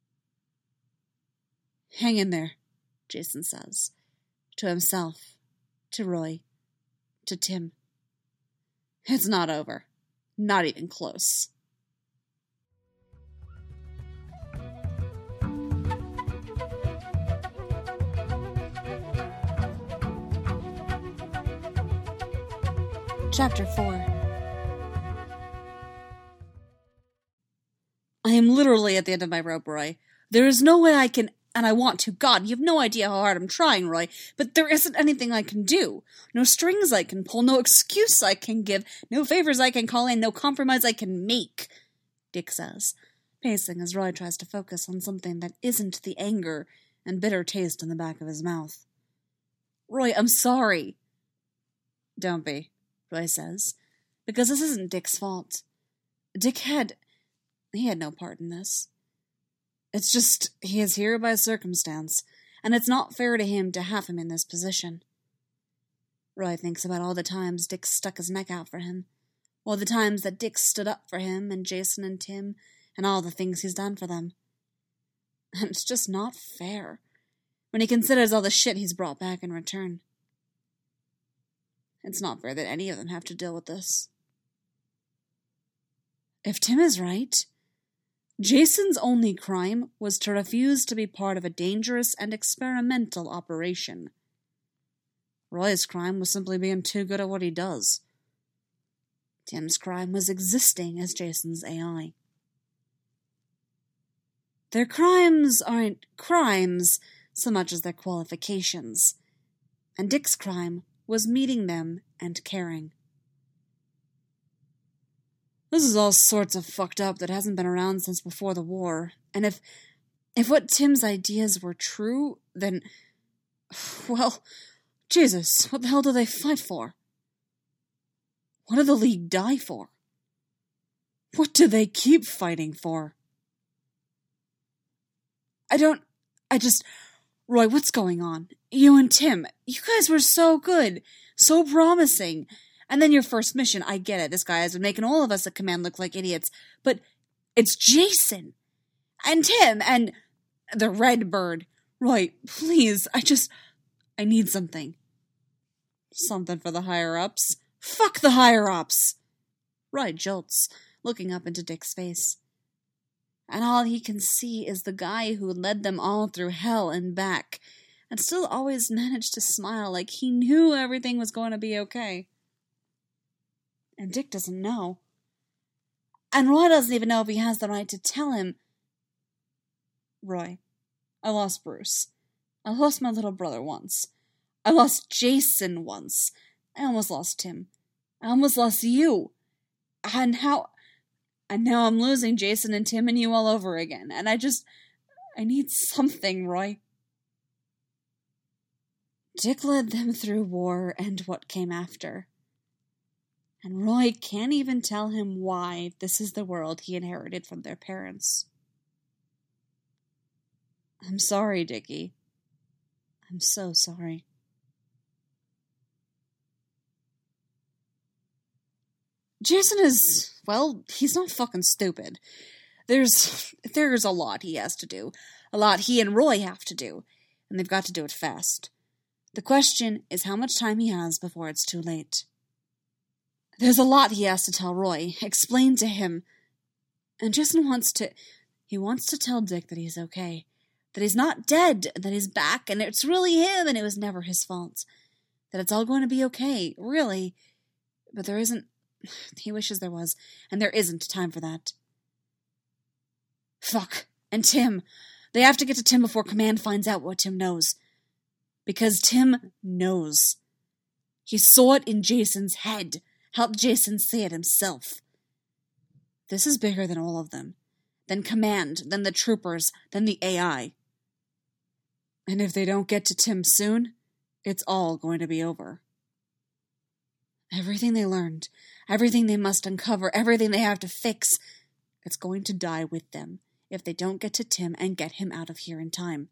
Hang in there, Jason says, to himself, to Roy, to Tim. It's not over. Not even close. Chapter four. I am literally at the end of my rope, Roy. There is no way I can, and I want to. God, you have no idea how hard I'm trying, Roy, but there isn't anything I can do. No strings I can pull, no excuse I can give, no favors I can call in, no compromise I can make, Dick says, pacing as Roy tries to focus on something that isn't the anger and bitter taste in the back of his mouth. Roy, I'm sorry. Don't be, Roy says, because this isn't Dick's fault. Dick had... He had no part in this. It's just, he is here by circumstance, and it's not fair to him to have him in this position. Roy thinks about all the times Dick stuck his neck out for him, all the times that Dick stood up for him and Jason and Tim, and all the things he's done for them. And it's just not fair, when he considers all the shit he's brought back in return. It's not fair that any of them have to deal with this. If Tim is right... Jason's only crime was to refuse to be part of a dangerous and experimental operation. Roy's crime was simply being too good at what he does. Tim's crime was existing as Jason's A I. Their crimes aren't crimes so much as their qualifications. And Dick's crime was meeting them and caring. This is all sorts of fucked up that hasn't been around since before the war. And if if what Tim's ideas were true, then, well, Jesus, what the hell do they fight for? What do the League die for? What do they keep fighting for? I don't... I just... Roy, what's going on? You and Tim, you guys were so good, so promising. And then your first mission, I get it, this guy has been making all of us at command look like idiots, but it's Jason, and Tim, and the Red Bird. Roy, please, I just, I need something. Something for the higher-ups? Fuck the higher-ups! Roy jolts, looking up into Dick's face. And all he can see is the guy who led them all through hell and back, and still always managed to smile like he knew everything was going to be okay. And Dick doesn't know. And Roy doesn't even know if he has the right to tell him. Roy, I lost Bruce. I lost my little brother once. I lost Jason once. I almost lost Tim. I almost lost you. And how... And now I'm losing Jason and Tim and you all over again. And I just... I need something, Roy. Dick led them through war and what came after. And Roy can't even tell him why this is the world he inherited from their parents. I'm sorry, Dickie. I'm so sorry. Jason is, well, he's not fucking stupid. There's, there's a lot he has to do. A lot he and Roy have to do. And they've got to do it fast. The question is how much time he has before it's too late. There's a lot he has to tell Roy, explain to him. And Jason wants to, he wants to tell Dick that he's okay. That he's not dead, that he's back, and it's really him, and it was never his fault. That it's all going to be okay, really. But there isn't, he wishes there was, and there isn't time for that. Fuck. And Tim. They have to get to Tim before Command finds out what Tim knows. Because Tim knows. He saw it in Jason's head. Helped Jason see it himself. This is bigger than all of them. Than Command, than the troopers, than the A I. And if they don't get to Tim soon, it's all going to be over. Everything they learned, everything they must uncover, everything they have to fix, it's going to die with them if they don't get to Tim and get him out of here in time.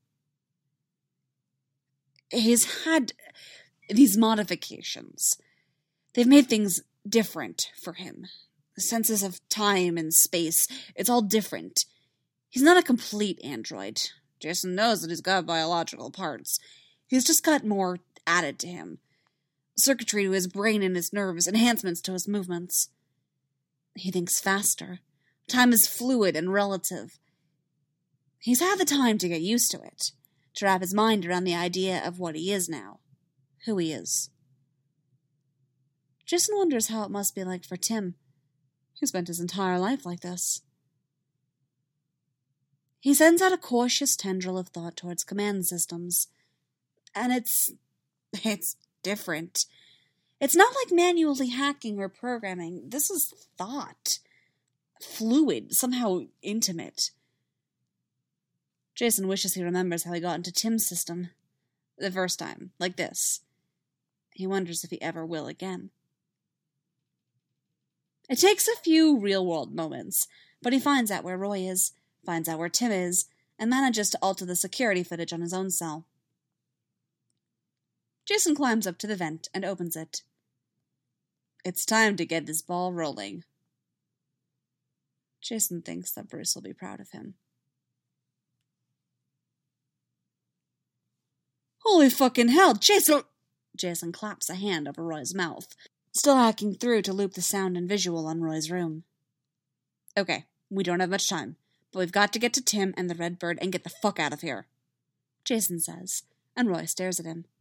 He's had these modifications. They've made things different for him. The senses of time and space, it's all different. He's not a complete android. Jason knows that he's got biological parts. He's just got more added to him. Circuitry to his brain and his nerves, enhancements to his movements. He thinks faster. Time is fluid and relative. He's had the time to get used to it, to wrap his mind around the idea of what he is now, who he is. Jason wonders how it must be like for Tim, who spent his entire life like this. He sends out a cautious tendril of thought towards command systems, and it's... it's different. It's not like manually hacking or programming. This is thought. Fluid, somehow intimate. Jason wishes he remembers how he got into Tim's system the first time, like this. He wonders if he ever will again. It takes a few real-world moments, but he finds out where Roy is, finds out where Tim is, and manages to alter the security footage on his own cell. Jason climbs up to the vent and opens it. It's time to get this ball rolling. Jason thinks that Bruce will be proud of him. Holy fucking hell, Jason! Jason claps a hand over Roy's mouth, still hacking through to loop the sound and visual on Roy's room. Okay, we don't have much time, but we've got to get to Tim and the Red Bird and get the fuck out of here, Jason says, and Roy stares at him.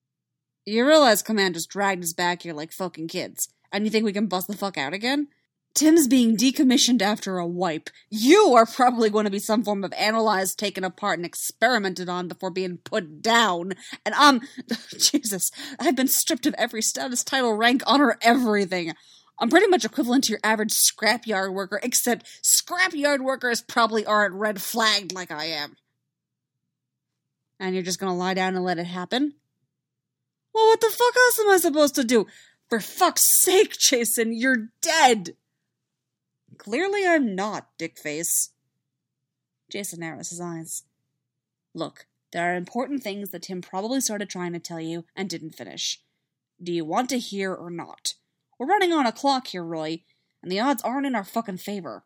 You realize Command just dragged us back here like fucking kids, and you think we can bust the fuck out again? Tim's being decommissioned after a wipe. You are probably going to be some form of analyzed, taken apart, and experimented on before being put down. And I'm... Jesus, I've been stripped of every status, title, rank, honor, everything. I'm pretty much equivalent to your average scrapyard worker, except scrapyard workers probably aren't red flagged like I am. And you're just gonna lie down and let it happen? Well, what the fuck else am I supposed to do? For fuck's sake, Jason, you're dead! Clearly I'm not, dickface. Jason narrows his eyes. Look, there are important things that Tim probably started trying to tell you and didn't finish. Do you want to hear or not? We're running on a clock here, Roy, and the odds aren't in our fucking favor.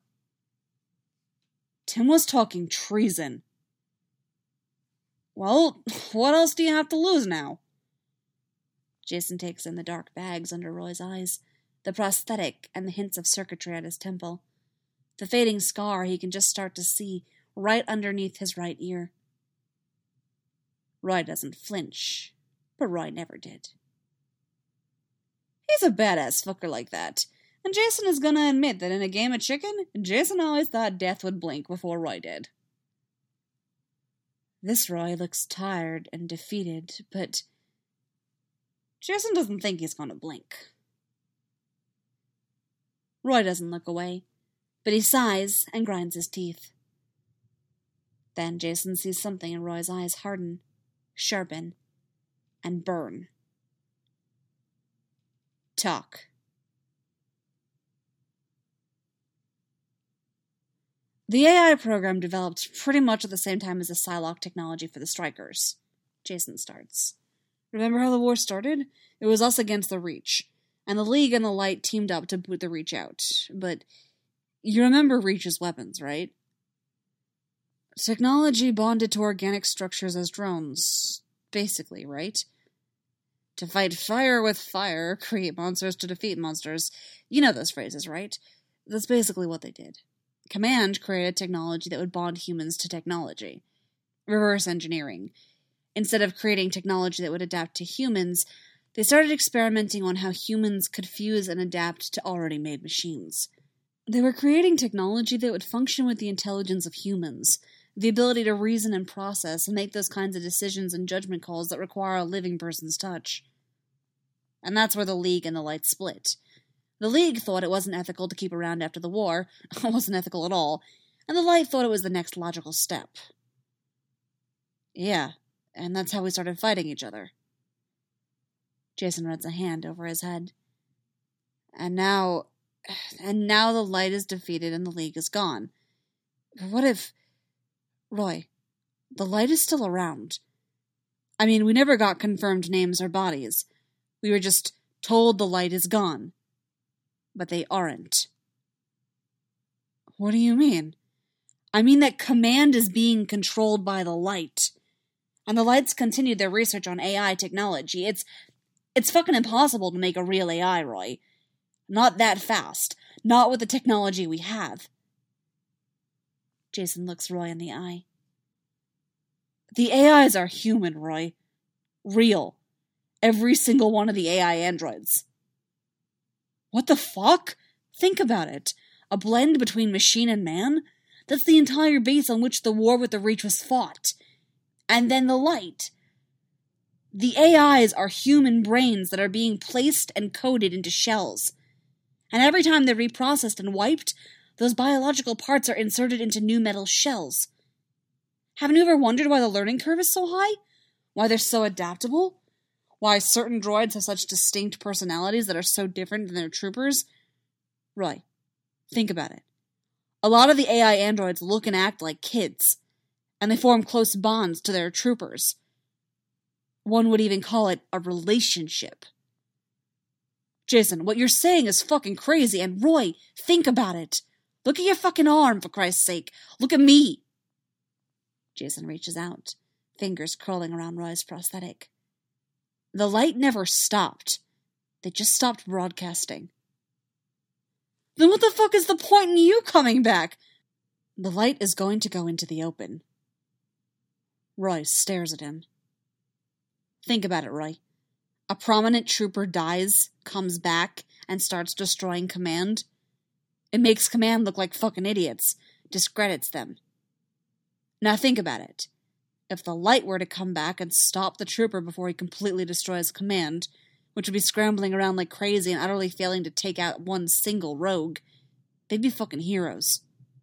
Tim was talking treason. Well, what else do you have to lose now? Jason takes in the dark bags under Roy's eyes, the prosthetic and the hints of circuitry at his temple. The fading scar he can just start to see right underneath his right ear. Roy doesn't flinch, but Roy never did. He's a badass fucker like that, and Jason is gonna admit that in a game of chicken, Jason always thought death would blink before Roy did. This Roy looks tired and defeated, but Jason doesn't think he's gonna blink. Roy doesn't look away, but he sighs and grinds his teeth. Then Jason sees something in Roy's eyes harden, sharpen, and burn. Talk. The A I program developed pretty much at the same time as the Psylocke technology for the Strikers. Jason starts. Remember how the war started? It was us against the Reach, and the League and the Light teamed up to boot the Reach out. But you remember Reach's weapons, right? Technology bonded to organic structures as drones, basically, right? To fight fire with fire, create monsters to defeat monsters. You know those phrases, right? That's basically what they did. Command created technology that would bond humans to technology. Reverse engineering. Instead of creating technology that would adapt to humans, they started experimenting on how humans could fuse and adapt to already made machines. They were creating technology that would function with the intelligence of humans, the ability to reason and process and make those kinds of decisions and judgment calls that require a living person's touch. And that's where the League and the Light split. The League thought it wasn't ethical to keep around after the war, it wasn't ethical at all, and the Light thought it was the next logical step. Yeah, and that's how we started fighting each other. Jason runs a hand over his head. And now... And now the Light is defeated and the League is gone. But what if... Roy, the Light is still around. I mean, we never got confirmed names or bodies. We were just told the Light is gone. But they aren't. What do you mean? I mean that Command is being controlled by the Light. And the Lights continued their research on A I technology. It's... It's fucking impossible to make a real A I, Roy. Not that fast. Not with the technology we have. Jason looks Roy in the eye. The A Is are human, Roy. Real. Every single one of the A I androids. What the fuck? Think about it. A blend between machine and man? That's the entire base on which the war with the Reach was fought. And then the Light. The A Is are human brains that are being placed and coded into shells. And every time they're reprocessed and wiped, those biological parts are inserted into new metal shells. Haven't you ever wondered why the learning curve is so high? Why they're so adaptable? Why certain droids have such distinct personalities that are so different than their troopers? Roy, think about it. A lot of the A I androids look and act like kids, and they form close bonds to their troopers. One would even call it a relationship. Jason, what you're saying is fucking crazy, and Roy, think about it. Look at your fucking arm, for Christ's sake. Look at me. Jason reaches out, fingers curling around Roy's prosthetic. The Light never stopped. They just stopped broadcasting. Then what the fuck is the point in you coming back? The Light is going to go into the open. Roy stares at him. Think about it, Roy. A prominent trooper dies, comes back, and starts destroying Command. It makes Command look like fucking idiots, discredits them. Now think about it. If the light were to come back and stop the trooper before he completely destroys Command, which would be scrambling around like crazy and utterly failing to take out one single rogue, they'd be fucking heroes.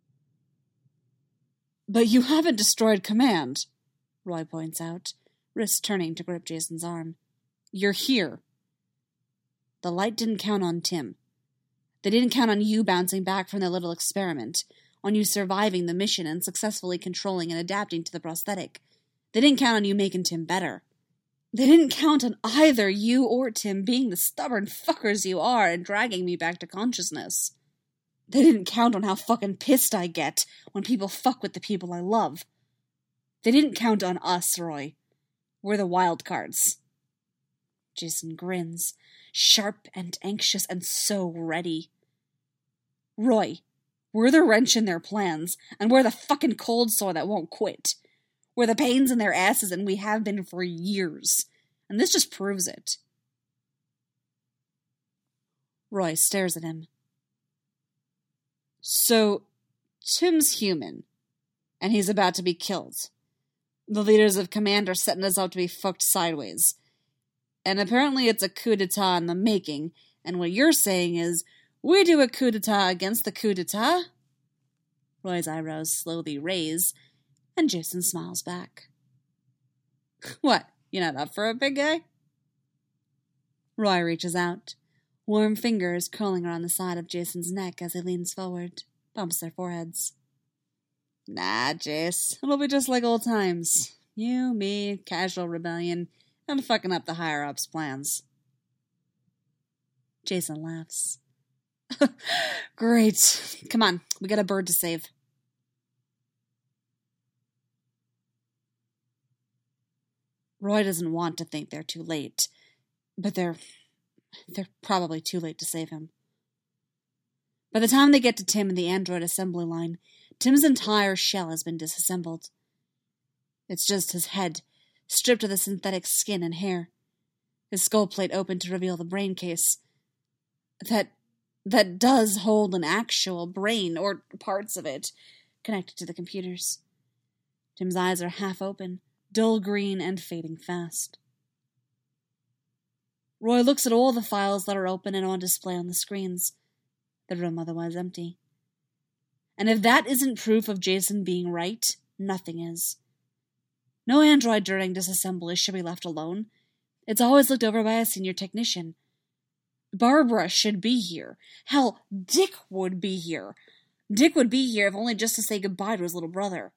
But you haven't destroyed Command, Roy points out, wrist turning to grip Jason's arm. You're here. The light didn't count on Tim. They didn't count on you bouncing back from their little experiment, on you surviving the mission and successfully controlling and adapting to the prosthetic. They didn't count on you making Tim better. They didn't count on either you or Tim being the stubborn fuckers you are and dragging me back to consciousness. They didn't count on how fucking pissed I get when people fuck with the people I love. They didn't count on us, Roy. We're the wild cards. Jason grins, sharp and anxious and so ready. Roy, we're the wrench in their plans, and we're the fucking cold sore that won't quit. We're the pains in their asses, and we have been for years. And this just proves it. Roy stares at him. So, Tim's human, and he's about to be killed. The leaders of Command are setting us up to be fucked sideways. And apparently it's a coup d'etat in the making, and what you're saying is, we do a coup d'etat against the coup d'etat? Roy's eyebrows slowly raise, and Jason smiles back. What, you're not up for it, big guy? Roy reaches out, warm fingers curling around the side of Jason's neck as he leans forward, bumps their foreheads. Nah, Jace, it'll be just like old times. You, me, casual rebellion, and fucking up the higher-ups' plans. Jason laughs. Great. Come on, we got a bird to save. Roy doesn't want to think they're too late, but they're they're probably too late to save him. By the time they get to Tim and the android assembly line, Tim's entire shell has been disassembled. It's just his head, stripped of the synthetic skin and hair, his skull plate open to reveal the brain case. That that does hold an actual brain, or parts of it, connected to the computers. Tim's eyes are half open, dull green and fading fast. Roy looks at all the files that are open and on display on the screens, the room otherwise empty. And if that isn't proof of Jason being right, nothing is. No android during disassembly should be left alone. It's always looked over by a senior technician. Barbara should be here. Hell, Dick would be here. Dick would be here if only just to say goodbye to his little brother.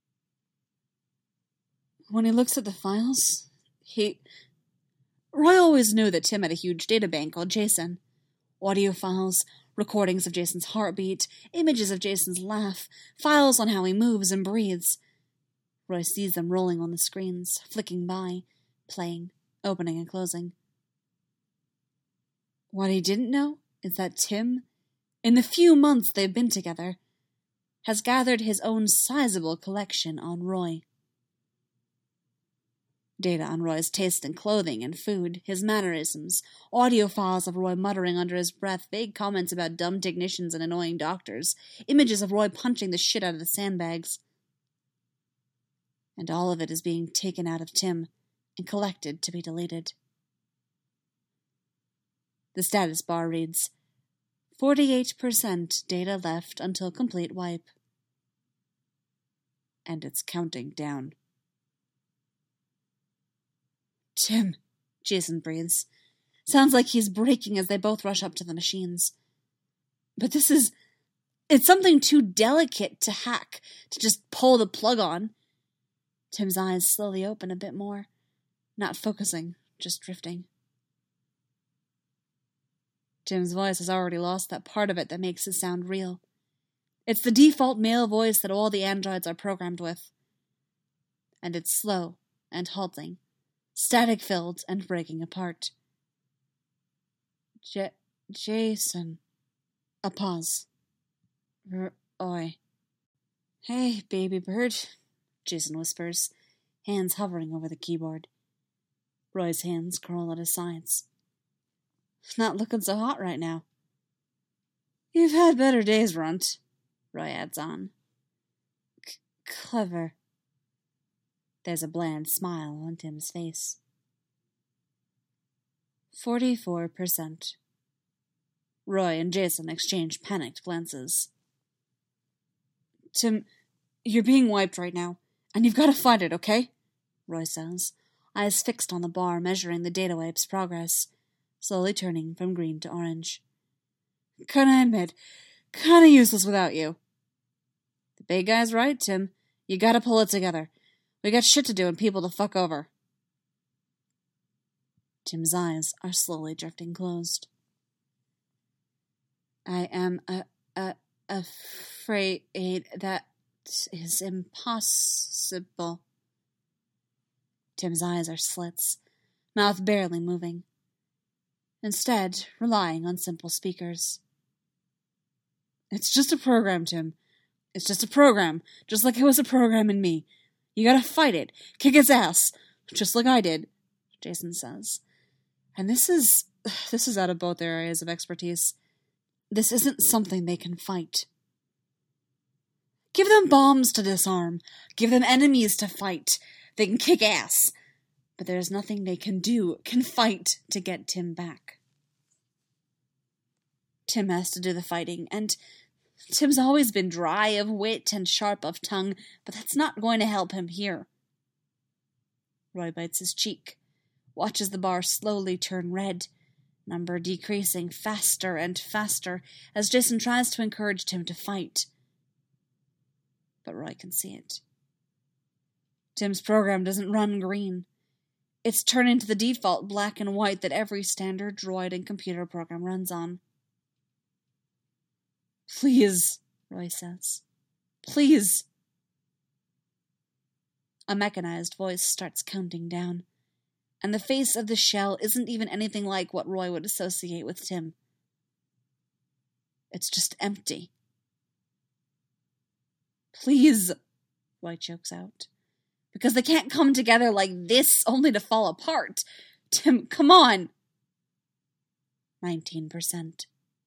When he looks at the files, he... Roy always knew that Tim had a huge databank called Jason. Audio files, recordings of Jason's heartbeat, images of Jason's laugh, files on how he moves and breathes. Roy sees them rolling on the screens, flicking by, playing, opening and closing. What he didn't know is that Tim, in the few months they've been together, has gathered his own sizable collection on Roy. Data on Roy's taste in clothing and food, his mannerisms, audio files of Roy muttering under his breath, vague comments about dumb technicians and annoying doctors, images of Roy punching the shit out of the sandbags. And all of it is being taken out of Tim and collected to be deleted. The status bar reads, forty-eight percent data left until complete wipe. And it's counting down. Tim, Jason breathes. Sounds like he's breaking as they both rush up to the machines. But this is... It's something too delicate to hack, to just pull the plug on. Tim's eyes slowly open a bit more. Not focusing, just drifting. Tim's voice has already lost that part of it that makes it sound real. It's the default male voice that all the androids are programmed with. And it's slow and halting, static-filled and breaking apart. J- Jason. A pause. Roy. Hey, baby bird, Jason whispers, hands hovering over the keyboard. Roy's hands curl at his sides. Not looking so hot right now. You've had better days, Runt, Roy adds on. C- clever. There's a bland smile on Tim's face. Forty-four percent. Roy and Jason exchange panicked glances. Tim, you're being wiped right now, and you've got to fight it, okay? Roy says, eyes fixed on the bar measuring the data wipe's progress, slowly turning from green to orange. Kinda admit, kinda useless without you. The big guy's right, Tim. You gotta pull it together. We got shit to do and people to fuck over. Tim's eyes are slowly drifting closed. I am a, a, afraid that is impossible. Tim's eyes are slits, mouth barely moving. Instead, relying on simple speakers. It's just a program, Tim. It's just a program, just like it was a program in me. You gotta fight it, kick its ass, just like I did, Jason says. And this is, this is out of both their areas of expertise. This isn't something they can fight. Give them bombs to disarm. Give them enemies to fight. They can kick ass. But there's nothing they can do, can fight to get Tim back. Tim has to do the fighting, and Tim's always been dry of wit and sharp of tongue, but that's not going to help him here. Roy bites his cheek, watches the bar slowly turn red, number decreasing faster and faster as Jason tries to encourage Tim to fight. But Roy can see it. Tim's program doesn't run green. It's turning to the default black and white that every standard droid and computer program runs on. Please, Roy says. Please. A mechanized voice starts counting down, and the face of the shell isn't even anything like what Roy would associate with Tim. It's just empty. Please, Roy chokes out. Because they can't come together like this only to fall apart. Tim, come on! Nineteen percent.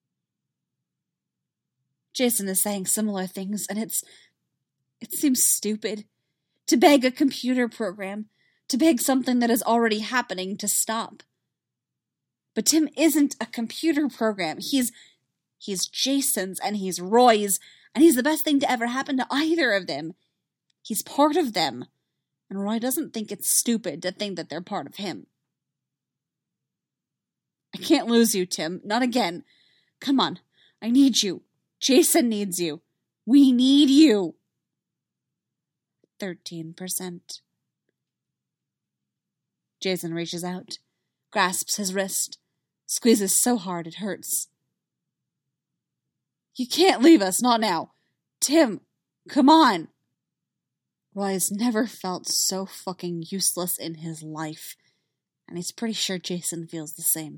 Jason is saying similar things, and it's... It seems stupid. To beg a computer program, to beg something that is already happening to stop. But Tim isn't a computer program. He's... He's Jason's, and he's Roy's, and he's the best thing to ever happen to either of them. He's part of them. And Roy doesn't think it's stupid to think that they're part of him. I can't lose you, Tim. Not again. Come on. I need you. Jason needs you. We need you. Thirteen percent. Jason reaches out, grasps his wrist, squeezes so hard it hurts. You can't leave us, not now. Tim, come on. Roy's never felt so fucking useless in his life, and he's pretty sure Jason feels the same.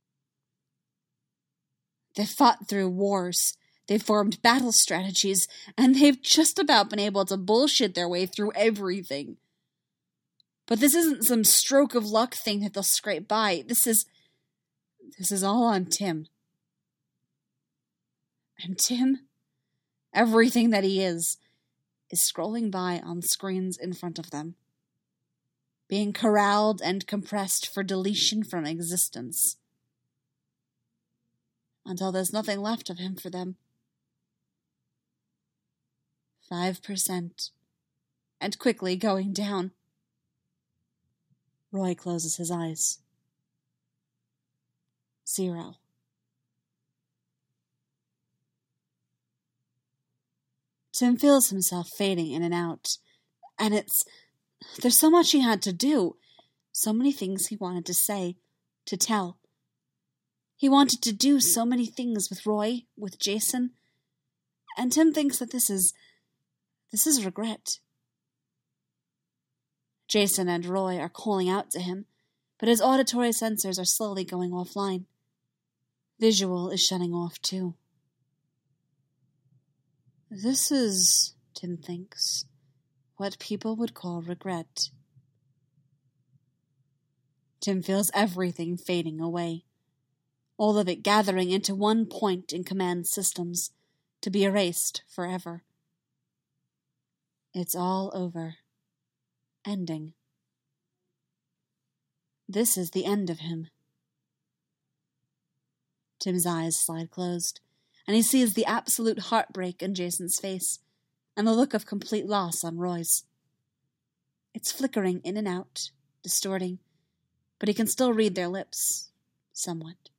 They've fought through wars, they've formed battle strategies, and they've just about been able to bullshit their way through everything. But this isn't some stroke of luck thing that they'll scrape by. This is... This is all on Tim. And Tim, everything that he is, is scrolling by on screens in front of them, being corralled and compressed for deletion from existence, until there's nothing left of him for them. Five percent, and quickly going down. Roy closes his eyes. Zero. Tim feels himself fading in and out, and it's... There's so much he had to do, so many things he wanted to say, to tell. He wanted to do so many things with Roy, with Jason, and Tim thinks that this is... this is regret. Jason and Roy are calling out to him, but his auditory sensors are slowly going offline. Visual is shutting off too. This is, Tim thinks, what people would call regret. Tim feels everything fading away. all of it gathering into one point in command systems, to be erased forever. It's all over. Ending. This is the end of him. Tim's eyes slide closed, and he sees the absolute heartbreak in Jason's face, and the look of complete loss on Roy's. It's flickering in and out, distorting, but he can still read their lips, somewhat.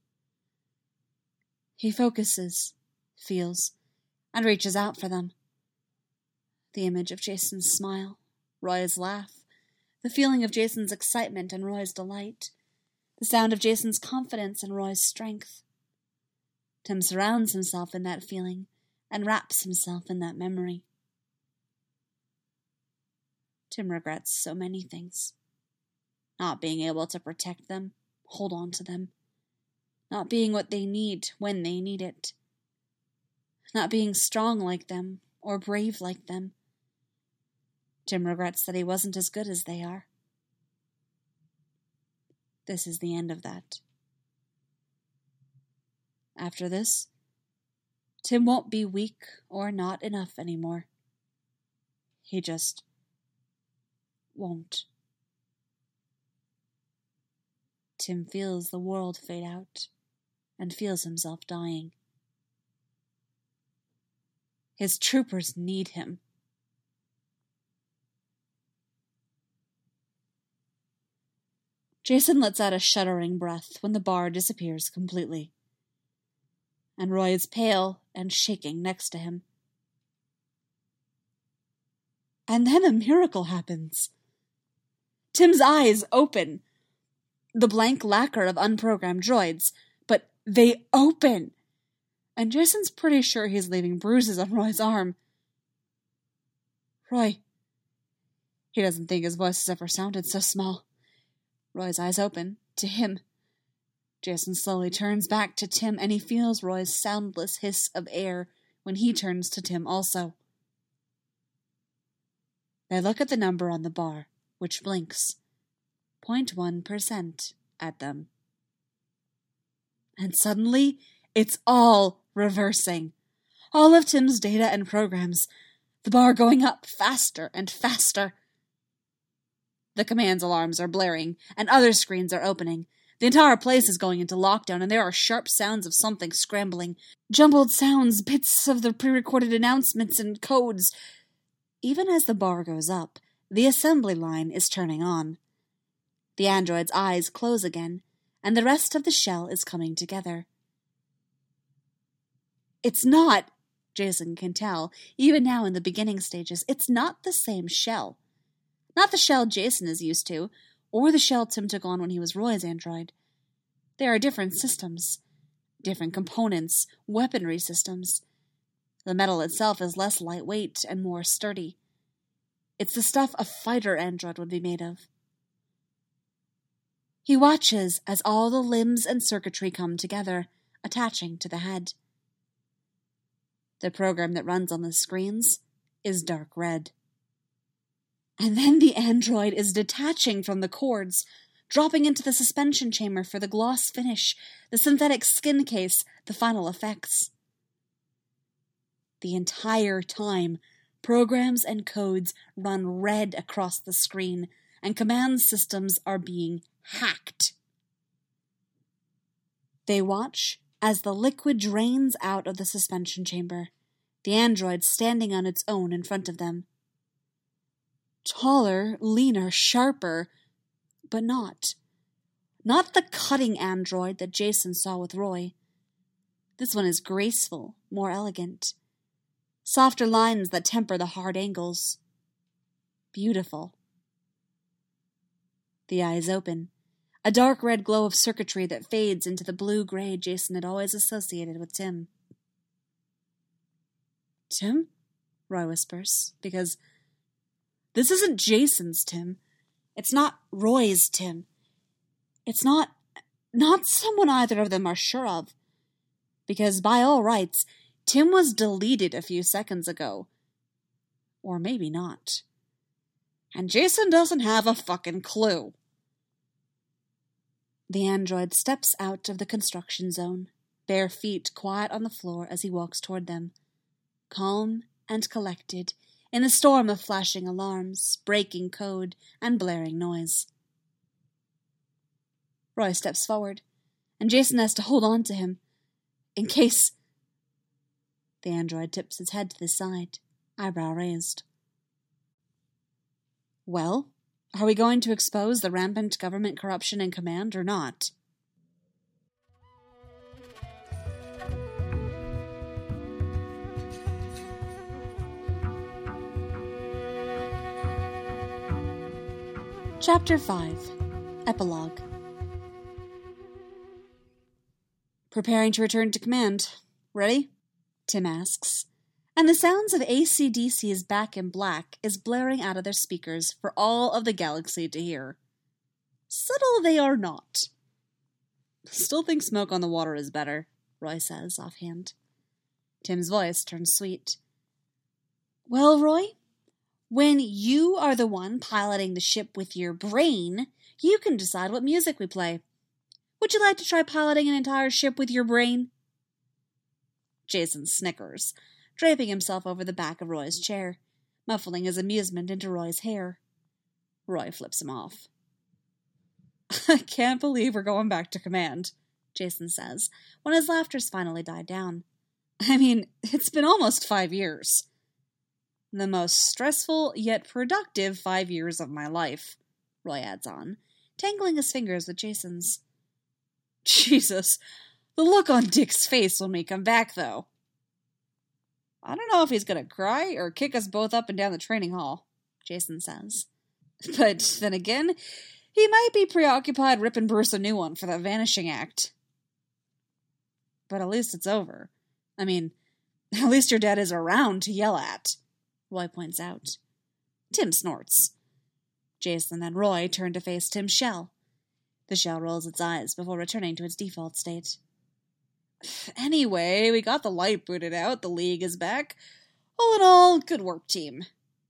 He focuses, feels, and reaches out for them. The image of Jason's smile, Roy's laugh, the feeling of Jason's excitement and Roy's delight, the sound of Jason's confidence and Roy's strength. Tim surrounds himself in that feeling and wraps himself in that memory. Tim regrets so many things. Not being able to protect them, hold on to them. Not being what they need when they need it. Not being strong like them or brave like them. Tim regrets that he wasn't as good as they are. This is the end of that. After this, Tim won't be weak or not enough anymore. He just won't. Tim feels the world fade out and feels himself dying. His troopers need him. Jason lets out a shuddering breath when the bar disappears completely, and Roy is pale and shaking next to him. And then a miracle happens. Tim's eyes open. The blank lacquer of unprogrammed droids, but they open. And Jason's pretty sure he's leaving bruises on Roy's arm. Roy. He doesn't think his voice has ever sounded so small. Roy's eyes open, to him. Jason slowly turns back to Tim, and he feels Roy's soundless hiss of air when he turns to Tim also. They look at the number on the bar, which blinks. zero point one percent at them. And suddenly, it's all reversing. All of Tim's data and programs. The bar going up faster and faster. The command's alarms are blaring, and other screens are opening. The entire place is going into lockdown, and there are sharp sounds of something scrambling. Jumbled sounds, bits of the pre-recorded announcements and codes. Even as the bar goes up, the assembly line is turning on. The android's eyes close again, and the rest of the shell is coming together. It's not, Jason can tell, even now in the beginning stages, it's not the same shell. Not the shell Jason is used to, or the shell Tim took on when he was Roy's android. There are different systems, different components, weaponry systems. The metal itself is less lightweight and more sturdy. It's the stuff a fighter android would be made of. He watches as all the limbs and circuitry come together, attaching to the head. The program that runs on the screens is dark red. And then the android is detaching from the cords, dropping into the suspension chamber for the gloss finish, the synthetic skin case, the final effects. The entire time, programs and codes run red across the screen, and command systems are being hacked. They watch as the liquid drains out of the suspension chamber, the android standing on its own in front of them. Taller, leaner, sharper, but not. Not the cutting android that Jason saw with Roy. This one is graceful, more elegant. Softer lines that temper the hard angles. Beautiful. The eyes open. A dark red glow of circuitry that fades into the blue-gray Jason had always associated with Tim. Tim? Roy whispers, because this isn't Jason's Tim. It's not Roy's Tim. It's not, not someone either of them are sure of. Because by all rights, Tim was deleted a few seconds ago. Or maybe not. And Jason doesn't have a fucking clue. The android steps out of the construction zone, bare feet quiet on the floor as he walks toward them, calm and collected in the storm of flashing alarms, breaking code, and blaring noise. Roy steps forward, and Jason has to hold on to him, in case... The android tips his head to the side, eyebrow raised. Well, are we going to expose the rampant government corruption in command or not? Chapter five. Epilogue. Preparing to return to command. Ready? Tim asks, and the sounds of A C D C's Back in Black is blaring out of their speakers for all of the galaxy to hear. Subtle they are not. Still think Smoke on the Water is better, Roy says offhand. Tim's voice turns sweet. Well, Roy, when you are the one piloting the ship with your brain, you can decide what music we play. Would you like to try piloting an entire ship with your brain? Jason snickers, draping himself over the back of Roy's chair, muffling his amusement into Roy's hair. Roy flips him off. I can't believe we're going back to command, Jason says, when his laughter's finally died down. I mean, it's been almost five years. The most stressful yet productive five years of my life, Roy adds on, tangling his fingers with Jason's. Jesus, the look on Dick's face when we come back, though. I don't know if he's going to cry or kick us both up and down the training hall, Jason says. But then again, he might be preoccupied ripping Bruce a new one for that vanishing act. But at least it's over. I mean, at least your dad is around to yell at, Roy points out. Tim snorts. Jason and Roy turn to face Tim's shell. The shell rolls its eyes before returning to its default state. Anyway, we got the light booted out. The League is back. All in all, good work, team.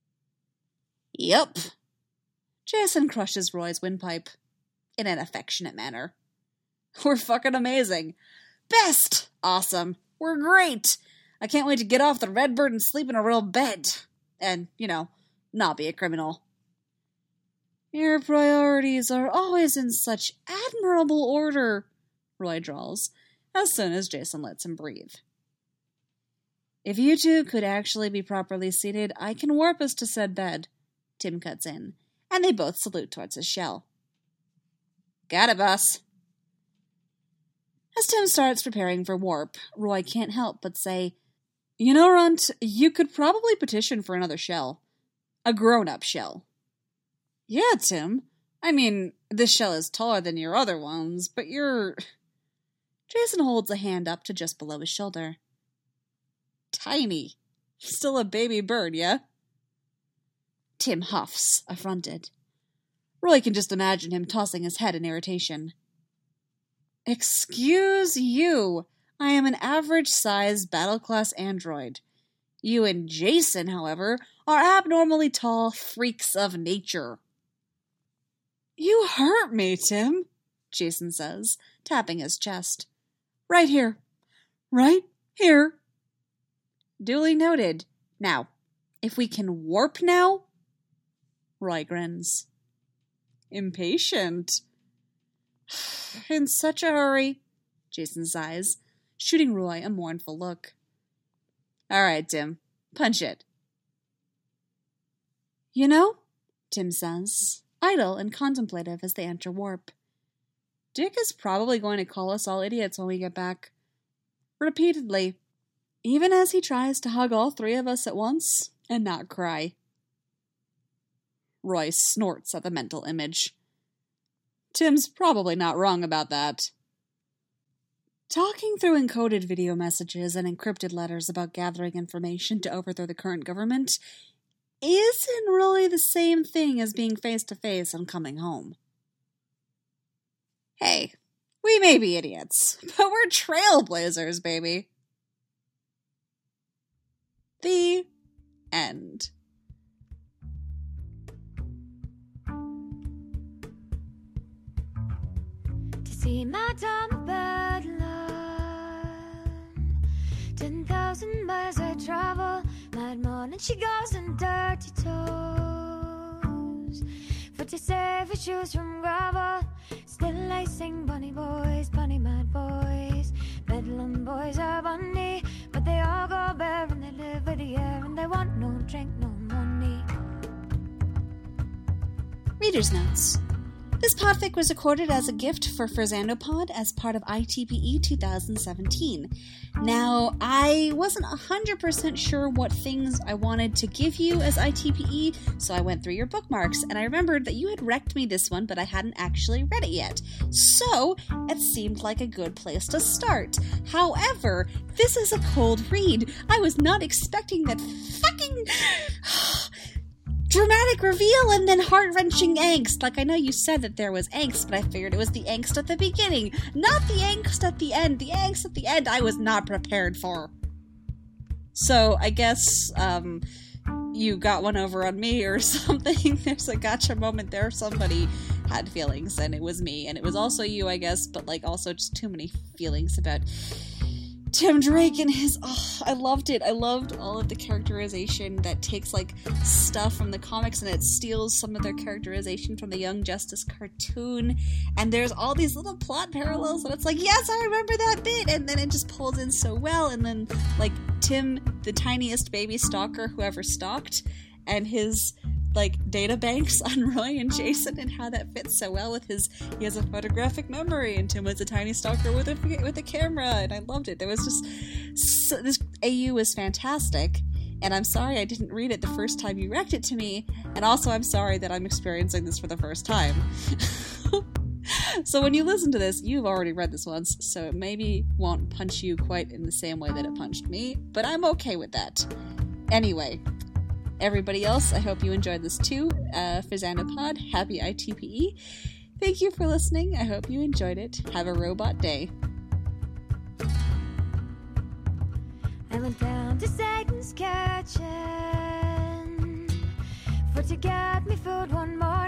Yup. Jason crushes Roy's windpipe in an affectionate manner. We're fucking amazing. Best! Awesome. We're great. I can't wait to get off the Redbird and sleep in a real bed. And, you know, not be a criminal. Your priorities are always in such admirable order, Roy drawls, as soon as Jason lets him breathe. If you two could actually be properly seated, I can warp us to said bed, Tim cuts in, and they both salute towards his shell. Got it, boss. As Tim starts preparing for warp, Roy can't help but say, You know, Runt, you could probably petition for another shell. A grown-up shell. Yeah, Tim. I mean, this shell is taller than your other ones, but you're... Jason holds a hand up to just below his shoulder. Tiny. Still a baby bird, yeah? Tim huffs, affronted. Roy can just imagine him tossing his head in irritation. Excuse you. I am an average-sized battle-class android. You and Jason, however, are abnormally tall freaks of nature. You hurt me, Tim, Jason says, tapping his chest. Right here. Right here. Duly noted. Now, if we can warp now? Roy grins. Impatient. In such a hurry, Jason sighs, shooting Roy a mournful look. All right, Tim. Punch it. You know, Tim says, idle and contemplative as they enter warp. Dick is probably going to call us all idiots when we get back. Repeatedly. Even as he tries to hug all three of us at once and not cry. Roy snorts at the mental image. Tim's probably not wrong about that. Talking through encoded video messages and encrypted letters about gathering information to overthrow the current government isn't really the same thing as being face-to-face and coming home. Hey, we may be idiots, but we're trailblazers, baby. The end. To be my dumb bedlam. Ten thousand miles I travel, mad morning she goes in dirty toes. For to save her shoes from gravel, still I sing bunny boys, bunny mad boys. Bedlam boys are bunny, but they all go bare and they live with the air and they want no drink, no money. Reader's Notes. This podfic was recorded as a gift for Ferzandopod as part of I T P E two thousand seventeen. Now, I wasn't one hundred percent sure what things I wanted to give you as I T P E, so I went through your bookmarks, and I remembered that you had recommended me this one, but I hadn't actually read it yet. So, it seemed like a good place to start. However, this is a cold read. I was not expecting that fucking dramatic reveal and then heart-wrenching angst. Like, I know you said that there was angst, but I figured it was the angst at the beginning, not the angst at the end. The angst at the end I was not prepared for. So, I guess, um, you got one over on me or something. There's a gotcha moment there. Somebody had feelings, and it was me. And it was also you, I guess, but, like, also just too many feelings about Tim Drake and his, oh, I loved it. I loved all of the characterization that takes, like, stuff from the comics and it steals some of their characterization from the Young Justice cartoon. And there's all these little plot parallels and it's like, yes, I remember that bit. And then it just pulls in so well. And then, like, Tim, the tiniest baby stalker who ever stalked, and his, like, data banks on Roy and Jason, and how that fits so well with his, he has a photographic memory, and Tim was a tiny stalker with a with a camera, and I loved it. There was just, so, this A U was fantastic, and I'm sorry I didn't read it the first time you rec it to me, and also I'm sorry that I'm experiencing this for the first time. So when you listen to this, you've already read this once, so it maybe won't punch you quite in the same way that it punched me, but I'm okay with that. Anyway, everybody else, I hope you enjoyed this too. Uh, Ferzandopod, happy I T P E. Thank you for listening. I hope you enjoyed it. Have a robot day. I went down to Satan's kitchen for to get me food one more